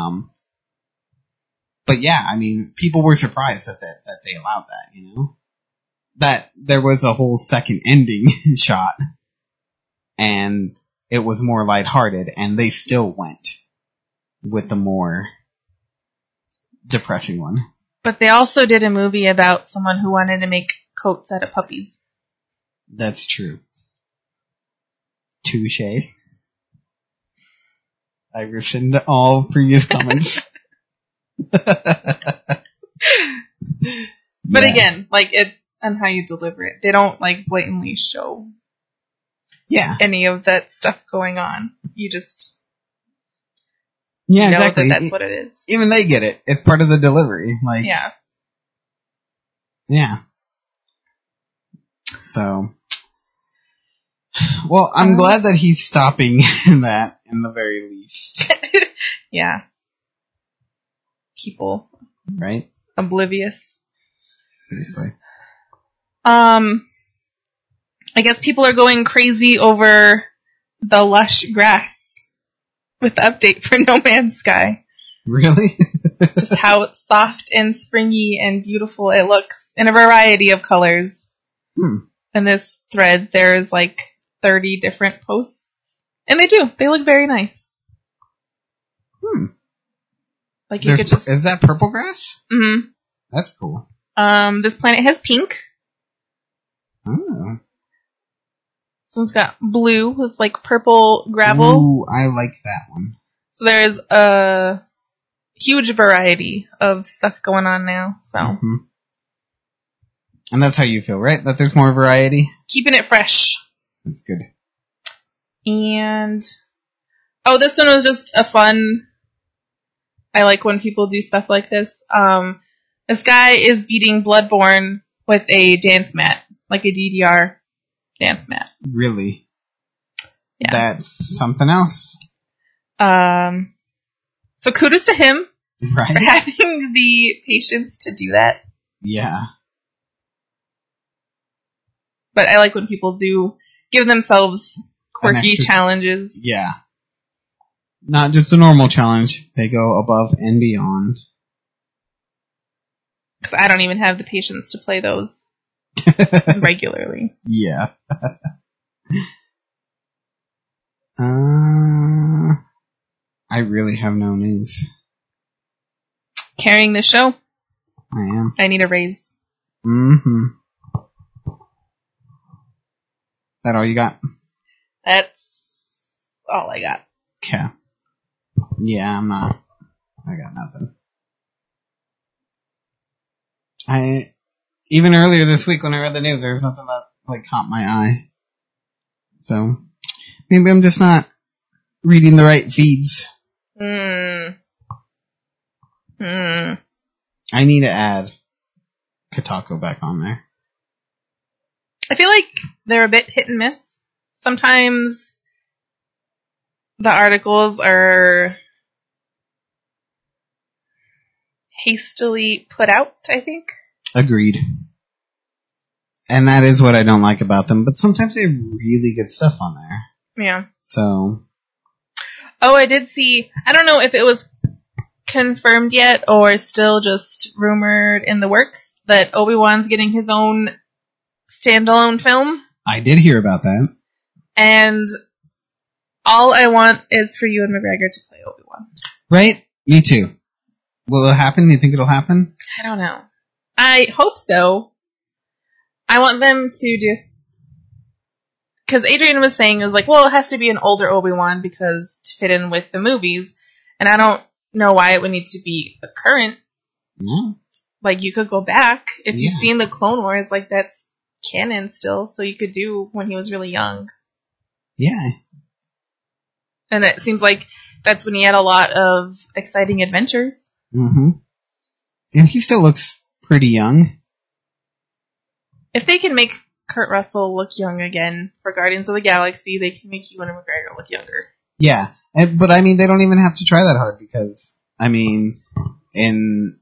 But yeah, I mean, people were surprised that they allowed that, you know? That there was a whole second ending shot, and it was more lighthearted, and they still went with the more depressing one. But they also did a movie about someone who wanted to make coats out of puppies. That's true. Touche. I rescind all previous comments. But again, like, it's on how you deliver it. They don't, like, blatantly show any of that stuff going on. You just know exactly. that that's what it is. Even they get it. It's part of the delivery. Like, yeah. So, well, I'm glad that he's stopping that in the very least. Yeah. People. Right? Oblivious. Seriously. I guess people are going crazy over the lush grass with the update for No Man's Sky. Really? Just how soft and springy and beautiful it looks in a variety of colors. In this thread, there's like 30 different posts. And they do. They look very nice. Like you could just... Is that purple grass? Mm-hmm. That's cool. This planet has pink. Oh. This one's got blue with like purple gravel. Ooh, I like that one. So there's a huge variety of stuff going on now. So. Mm-hmm. And that's how you feel, right? That there's more variety? Keeping it fresh. That's good. And... oh, this one was just a fun... I like when people do stuff like this. This guy is beating Bloodborne with a dance mat. Like a DDR dance mat. Really? Yeah. That's something else. So kudos to him. Right. For having the patience to do that. Yeah. But I like when people do give themselves quirky challenges. Yeah. Not just a normal challenge. They go above and beyond. Because I don't even have the patience to play those regularly. Yeah. I really have no news. Carrying the show. I am. I need a raise. Mm-hmm. Is that all you got? That's all I got. Okay. Yeah, I got nothing. Even earlier this week when I read the news, there was nothing that like caught my eye. So maybe I'm just not reading the right feeds. I need to add Kotaku back on there. I feel like they're a bit hit and miss. Sometimes the articles are hastily put out, I think. Agreed. And that is what I don't like about them, but sometimes they have really good stuff on there. Yeah. So. Oh, I did see, I don't know if it was confirmed yet or still just rumored in the works that Obi-Wan's getting his own standalone film. I did hear about that. And all I want is for Ewan McGregor to play Obi-Wan. Right? Me too. Will it happen? Do you think it'll happen? I don't know. I hope so. I want them to just... because Adrian was saying, it was like, well, it has to be an older Obi-Wan because to fit in with the movies. And I don't know why it would need to be a current. No. Like, you could go back. If you've seen the Clone Wars, like, that's canon still, so you could do when he was really young. Yeah. And it seems like that's when he had a lot of exciting adventures. Mm-hmm. And he still looks pretty young. If they can make Kurt Russell look young again for Guardians of the Galaxy, they can make Ewan McGregor look younger. Yeah. But I mean, they don't even have to try that hard because, I mean, in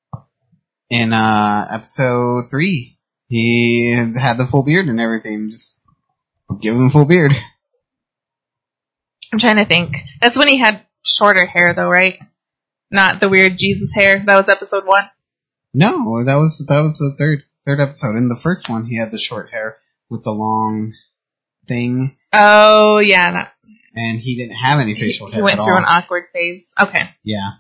episode 3, he had the full beard and everything. Just give him a full beard. I'm trying to think. That's when he had shorter hair, though, right? Not the weird Jesus hair. That was episode 1. No, that was the third episode. In the first one, he had the short hair with the long thing. Oh, yeah. And he didn't have any facial hair. He went through an awkward phase. Okay. Yeah.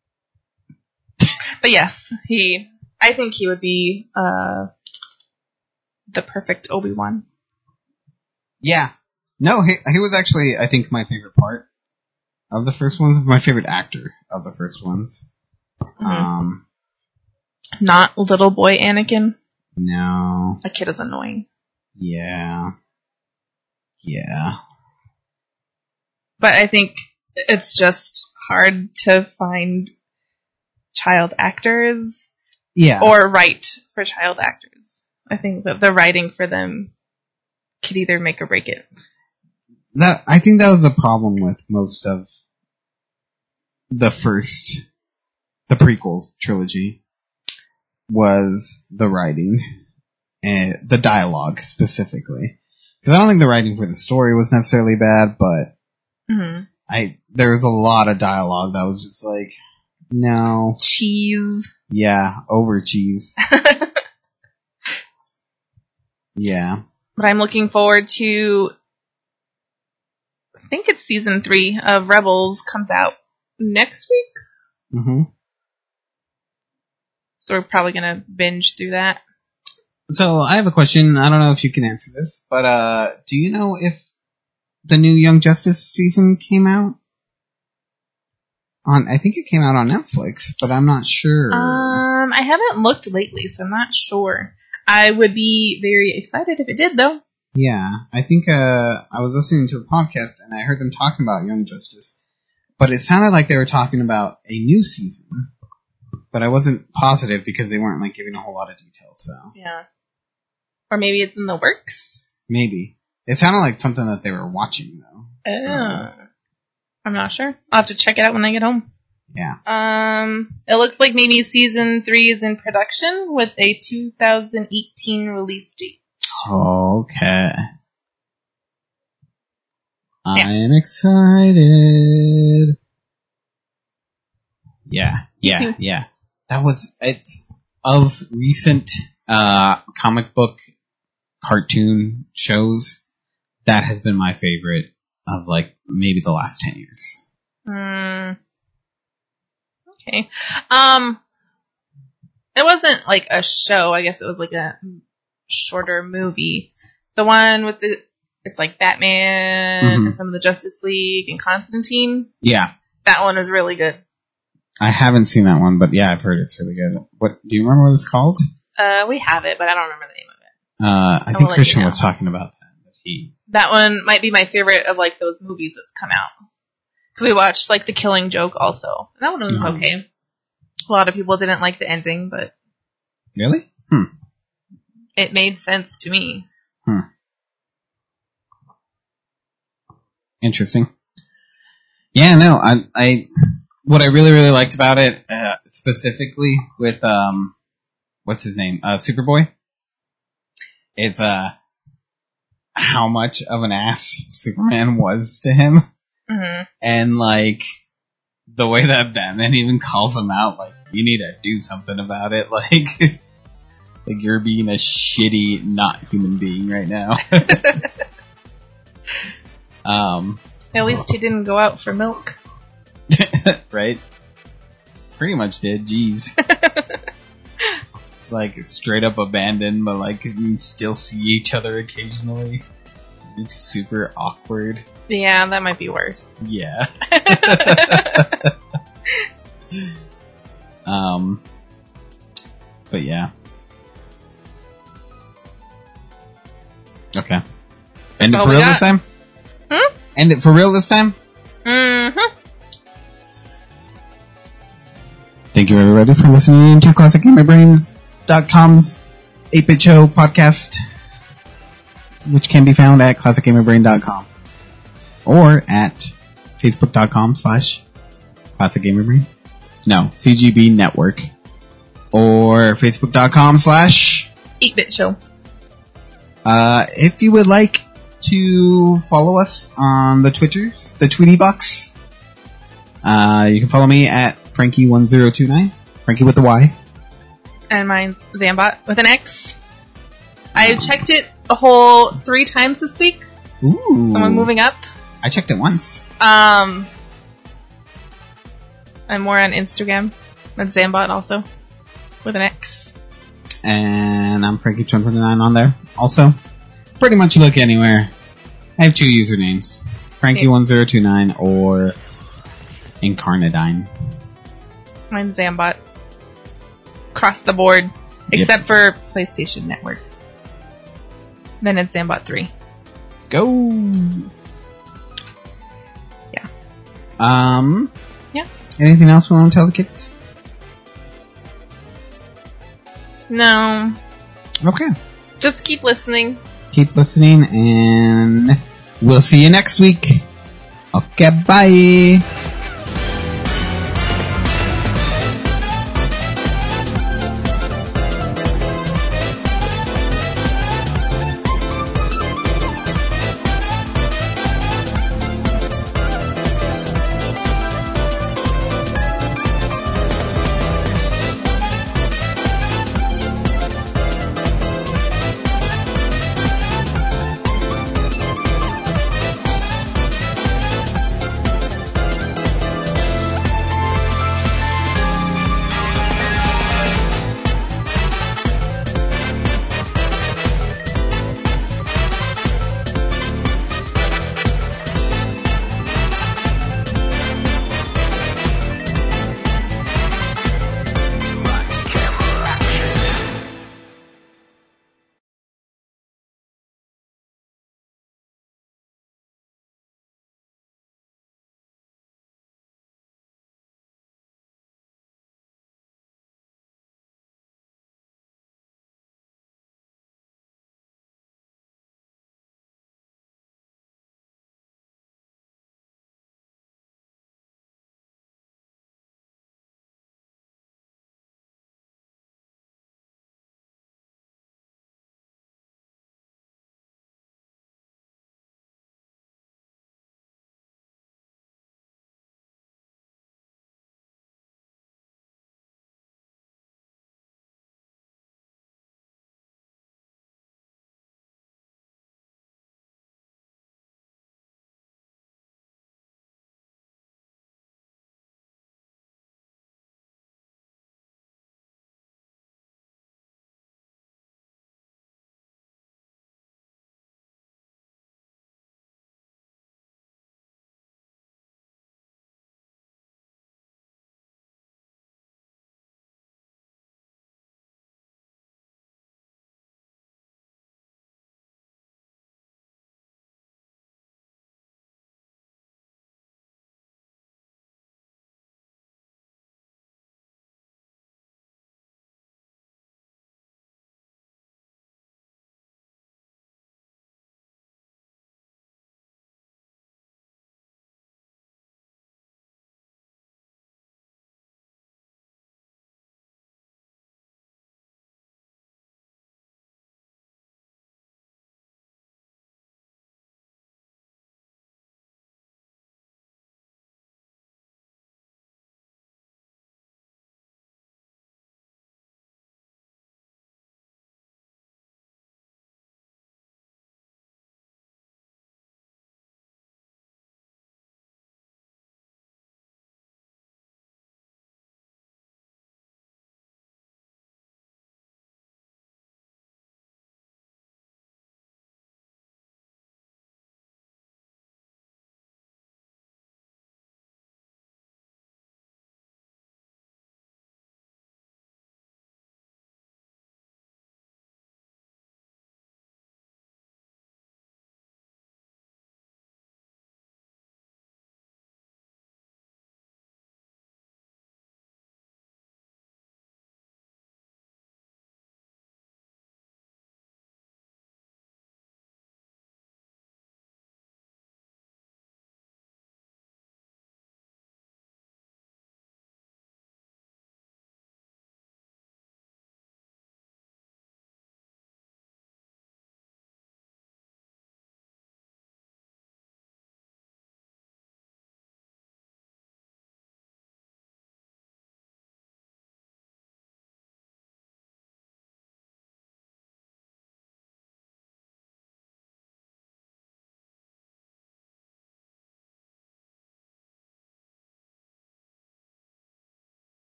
But yes, I think he would be the perfect Obi-Wan. Yeah. No, he was actually, I think, my favorite part of the first ones. My favorite actor of the first ones. Mm-hmm. Not little boy Anakin? No. That kid is annoying. Yeah. Yeah. But I think it's just hard to find child actors. Yeah. Or write for child actors. I think that the writing for them could either make or break it. I think that was the problem with most of the prequels trilogy, was the writing and the dialogue specifically. Because I don't think the writing for the story was necessarily bad, but there was a lot of dialogue that was just like, no. Cheese. Yeah, over cheese. Yeah. But I'm looking forward to, I think it's season 3 of Rebels comes out next week. Mm-hmm. So we're probably going to binge through that. So I have a question. I don't know if you can answer this, but do you know if the new Young Justice season came out? I think it came out on Netflix, but I'm not sure. I haven't looked lately, so I'm not sure. I would be very excited if it did, though. Yeah, I think I was listening to a podcast and I heard them talking about Young Justice, but it sounded like they were talking about a new season, but I wasn't positive because they weren't like giving a whole lot of details. So yeah, or maybe it's in the works. Maybe it sounded like something that they were watching though. So. I'm not sure. I'll have to check it out when I get home. Yeah. It looks like maybe season 3 is in production with a 2018 release date. Okay. I'm excited. Yeah. It's of recent comic book cartoon shows, that has been my favorite of like maybe the last 10 years. Okay. It wasn't like a show. I guess it was like a shorter movie. The one with it's like Batman and some of the Justice League and Constantine. Yeah. That one is really good. I haven't seen that one, but yeah, I've heard it's really good. What do you remember what it's called? We have it, but I don't remember the name of it. I think Christian was talking about that. That one might be my favorite of like those movies that's come out. Because we watched like The Killing Joke also. That one was okay. A lot of people didn't like the ending, but really? It made sense to me. Interesting. Yeah, no, I what I really, really liked about it, specifically with what's his name? Superboy. It's how much of an ass Superman was to him. And like the way that Batman even calls him out, like, you need to do something about it, like like you're being a shitty not human being right now. At least he didn't go out for milk. Right? Pretty much did, jeez. Like straight up abandoned, but like you still see each other occasionally. It's super awkward. Yeah, that might be worse. Yeah. But yeah. Okay. End it all for we real got. this time? Hmm? End it for real this time? Mm-hmm. Thank you, everybody, for listening to ClassicGamerBrains.com's 8-Bit Show podcast, which can be found at ClassicGamerBrain.com or at Facebook.com/ClassicGamerBrain. No, CGB Network. Or Facebook.com/. 8-Bit Show. If you would like to follow us on the Twitters, the Tweety box, you can follow me at Frankie1029, Frankie with the Y. And mine's Zambot with an X. I checked it a whole 3 times this week. Ooh. So I'm moving up. I checked it once. I'm more on Instagram. That's Zambot also. With an X. And I'm Frankie1029 on there. Also, pretty much look anywhere. I have 2 usernames. Frankie1029 or Incarnadine. Mine's Zambot. Across the board. Except for PlayStation Network. Then it's Zambot 3. Go! Yeah. Yeah. Anything else we want to tell the kids? No. Okay. Just keep listening. Keep listening, and we'll see you next week. Okay, bye!